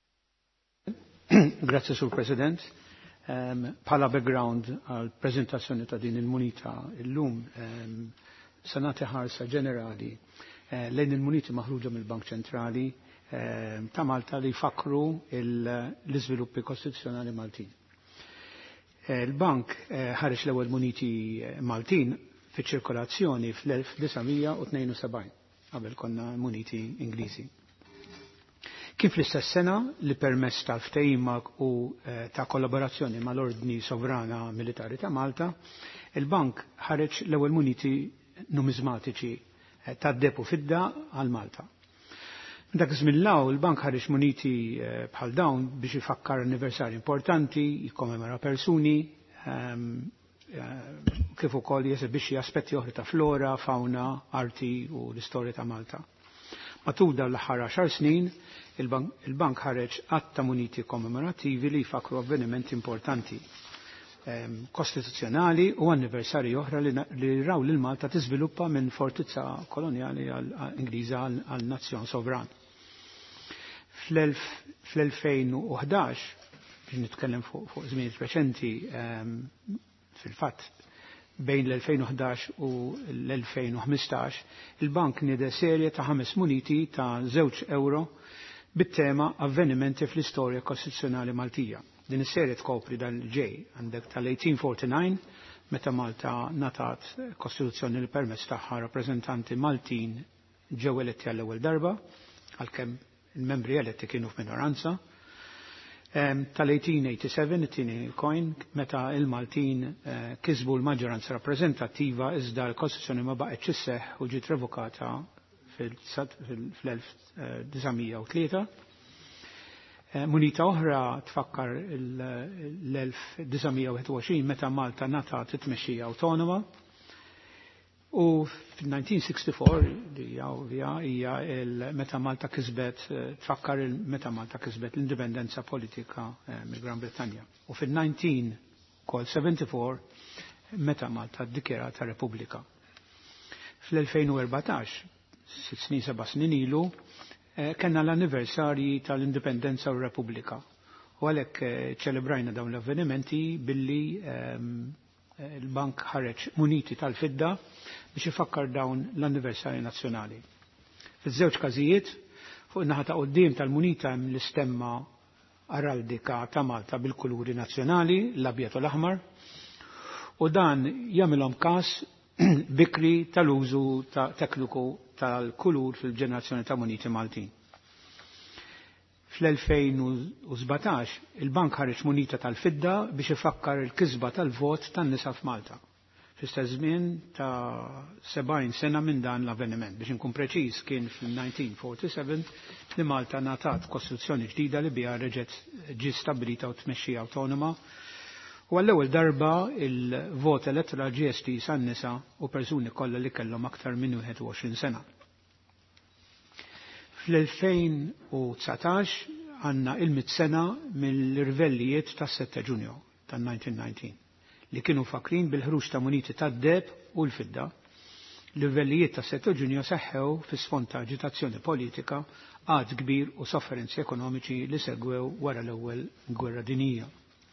Grazie, Sur President. Bħala background għal prezentazzjoni ta' din il-munita illum sanati ħarsa ġenerali lejn il-muniti maħruġa mill-Bank Ċentrali ta' Malta li fakru l-iżviluppi kostituzzjonali Maltin. Il-Bank ħareġ l-ewwel muniti Maltin fiċ-ċirkolazzjoni fl-elf tis'a tnejn u sebgħin qabel konna muniti Ingliżi. Kif l-istess sena li permess tal-ftehim u ta' kollaborazzjoni mal-Ordni Sovrana Militari ta' Malta, il-Bank ħareġ l-ewwel muniti numizmatiċi ta' depu fidda għal Malta. Dak żmillaw il-Bank ħareġ muniti bħal dawn biex ifakkar anniversari importanti, jikkommemora persuni, kif ukoll jesebixxi aspetti oħra ta' flora, fauna, arti u l-istorja ta' Malta. Matul dawn l-aħħar għaxar snin, il-Bank ħareġ għatta muniti kommemorativi li jfakru avvenimenti importanti kostituzzjonali u anniversari oħra li raw lil Malta tiżviluppa minn fortizza koloniali Ingliża għal nazzjon sovran. Fl-elfejn u ħdax, biex nitkellem fuq żmien reċenti, fil-fatt bejn l-elfejn u ħdax u l-elfejn u ħmistax, il-Bank niede serje ta' ħames muniti ta' żewġ euro bit-tema avvenimenti fl-istorja kostituzzjonali Maltija. Din is-serje tkopri dan ġej għandek tal-eighteen forty-nine meta Malta natat kostituzzjoni li permezz tagħha rappreżentanti Maltin ġew eletti għall-ewwel darba għalkemm il-membri eletti kienu f'minoranza. Tal-eighteen eighty-seven it-tieni coin meta il-Maltin kisbu l-maġġoranza rappreżentattiva iżda l-Kostituzzjoni ma baqgħetx isseħħ u ġiet revokata fl-elf tis'a u tlieta. Munita oħra tfakkar l-elf tis'a għoxrin meta Malta natat it-tmexxija awtonoma u fil-nineteen sixty-four li hija meta Malta kisbet tfakkar meta Malta kisbet l-indipendenza politika mill-Gran Brittanja. U fil-nineteen seventy-four meta Malta ddikjarata Repubblika. Fl-elfejn u erbatax, sitt snin seba' snin ilu, kenna l-anniversarji tal-indipendenza u Repubblika. U għalhekk ċelebrajna dawn l-avvenimenti billi il-Bank ħareġ muniti tal-fidda biex ifakkar dawn l-anniversarji nazzjonali. Fiż-żewġ każijiet, fuq in-naħa ta' quddiem tal-munita hemm l-istemma araldika ta' Malta bil-kuluri nazzjonali, l-abjad u l-aħmar, u dan jagħmilhom każ bikri tal-użu ta' tekniku tal-kulur fil-ġenerazzjoni ta' muniti Maltin. Fl-elfejn u sebgħtax il-Bank ħareġ munita tal-fidda biex ifakkar il-kisba tal-vot tan-nisa f'Malta. Fl-istess żmien ta' sebgħin sena minn dan l-avveniment. Biex inkun preċiż kien fil-nineteen forty-seven li Malta natat kostituzzjoni ġdida li biha reġgħet ġie stabbilita u tmexxija awtonoma. U għall-ewwel darba il-vot elettorali ġie estiż għan-nisa u persuni kollha li kellhom aktar minn wieħed u għoxrin sena. Fl-elfejn u tsatax għandna il-mit sena mill-rivellijiet tas-sette Ġunju tan-nineteen nineteen li kienu fakrin bil-ħruġ ta' muniti tad-deb u l-fidda. L-rivellijiet tas-sette Ġunju seħħew fi sfond ta' aġitazzjoni politika għad kbir u sofferenzi ekonomiċi li segwew wara l-ewwel gwerra dinjija.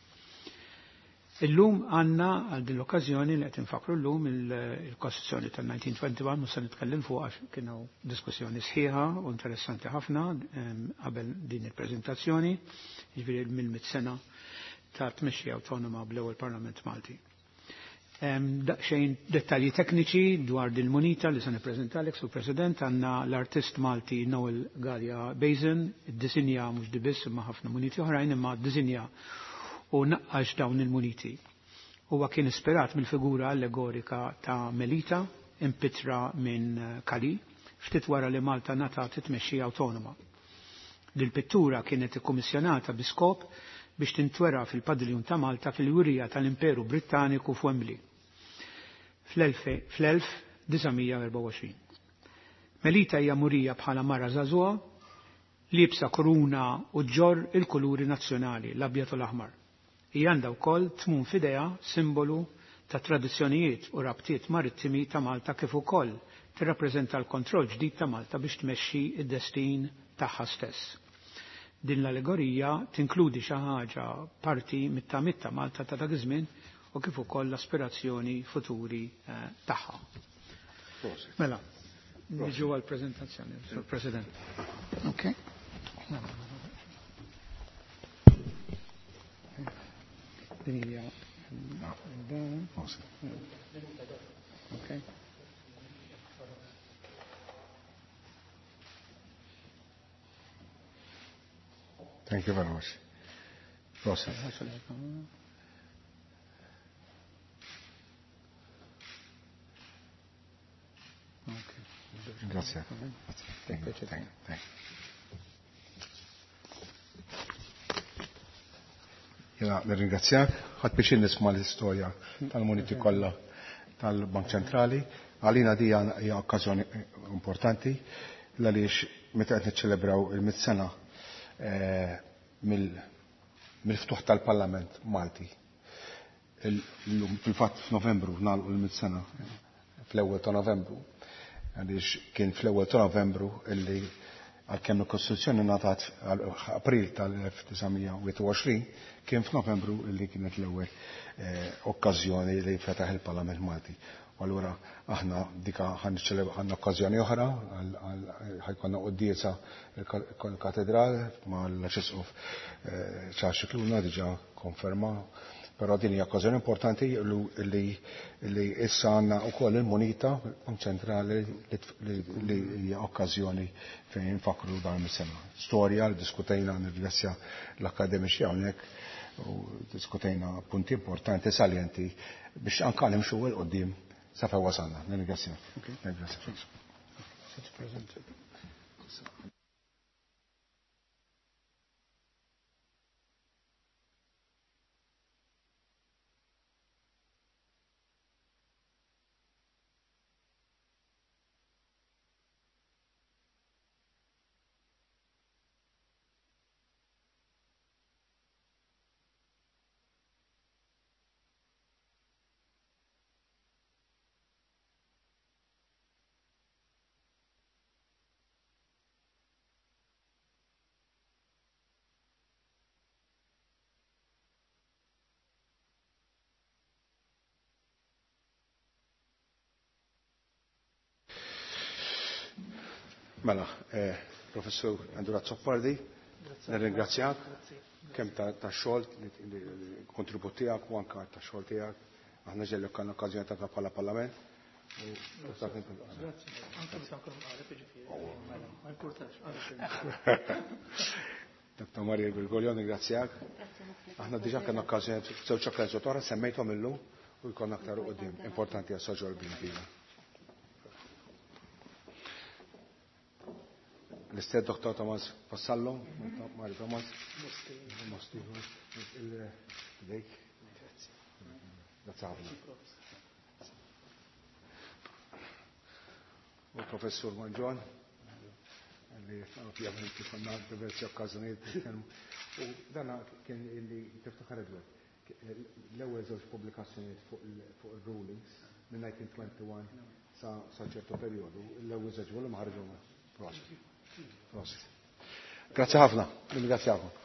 Illum għanna għal din l-okkażjoni li qed infakru llum il-Kostituzzjoni tal-nineteen twenty-one mhux se nitkellem fuq għax kienu diskussjoni sħiħa u interessanti ħafna qabel din il-preżentazzjoni, jiġifieri mill-mit sena ta' tmexxija awtonoma bl-ewwel Parlament Malti. Daqsxejn dettalji tekniċi dwar din munita li se nippreżentalek sur President għandna l-artist Malti Noel Gallia Bazin, iddisinja mhux dibiss imma ħafna muniti oħrajn imma ddisinja u naqqax dawn il-muniti. Huwa kien ispirat mill-figura allegorika ta' Melita, impitra minn Kali, ftit wara li Malta natat titmexxija awtonoma. Dil-pittura kienet ikkummissjonata bi skop biex tintwera fil-Padiljon ta' Malta fil-wirija tal-Imperu Brittaniku f'Wembley fl-elf tis'a erba' u għoxrin. Melita hija murija bħala mara żagħżugħa li jibsa kuruna u ġġorr il-kuluri nazzjonali l-abjad u l-aħmar. Hija għandha wkoll tmun f'idejha simbolu ta' tradizzjonijiet u rabtiet marittimi ta' Malta kif ukoll tirrappreżenta l-kontroll ġdid ta' Malta biex tmexxi d-destin tagħha stess. Din l-allegorija tinkludi xi ħaġa parti mit-tamiet ta' Malta ta' dak iż-żmien u kif ukoll l-aspirazzjoni futuri tagħha. Mela, niġu għall-preżentazzjoni, Sur President. Okay. Din hija Okay. Thank you very much. Process. Okay. Grazie. Thank you. Thank you. Thank you. Jena nirringrazzjak, ħadd biex nisma' l-istorja tal-muniti kollha tal-Bank Ċentrali. Għalina di hija okkażjoni importanti għaliex meta qed niċċelebraw il-mit sena mill-ftuħ tal-Parlament Malti. Fil-fatt f'Novembru nagħlqu l-mit sena fl-ewwel ta' Novembru. Għaliex kien fl-ewwel ta' Novembru illi għalkemm il-Kostituzzjoni ngħatat April tal-elf tisgħemija u għoxrin kien f'Novembru illi kienet l-ewwel okkażjoni li fetaħ il-Parlament Malti. Allura aħna dika ħanna okkażjoni oħra ħajkonna qudiesa il-katedral mal-Arċisqof Charles Scicluna diġà konferma. Però din hija okkażjoni importanti li issa għandna wkoll il-munita Bank Ċentrali li hija okkażjoni fejn nfakru dan is-sena. Storja li diskutejna nirringrazzja l-akademiċi hawnhekk u diskutejna punti importanti saljenti biex anke nimxu l qudiem sa fejn wasalna. Nirringrazzja. Mela, Professor Andura Zoppardi, nirringrazzjak kemm ta' xogħol kontribut tiegħek u anke ta' xogħol tiegħek. Aħna ġellek kan okkażjoni ta' bħala Parlament. Doktor Maria Bergoglio, nirringrazzjak. Aħna diġà kan okkażjoni żewġ okkażjoni oħra semmejthom illum u jkollna aktar qudiem importanti għas-soġġor bil-bina. L-isted Doktor Thomas Passallo, Mario Thomas, il-dejk. Grazie ħafna. U Professor Manġon, li ovvjament kif għandna diversi okkażjonijiet. U dana kien illi tiftakar l-ewwel żewġ pubblikazzjonijiet fuq il-rulings minn nineteen twenty-one sa ċertu perjodu, l-ewwel żewġ volum ħarġu. Grazie ħafna, ringrazzjakom.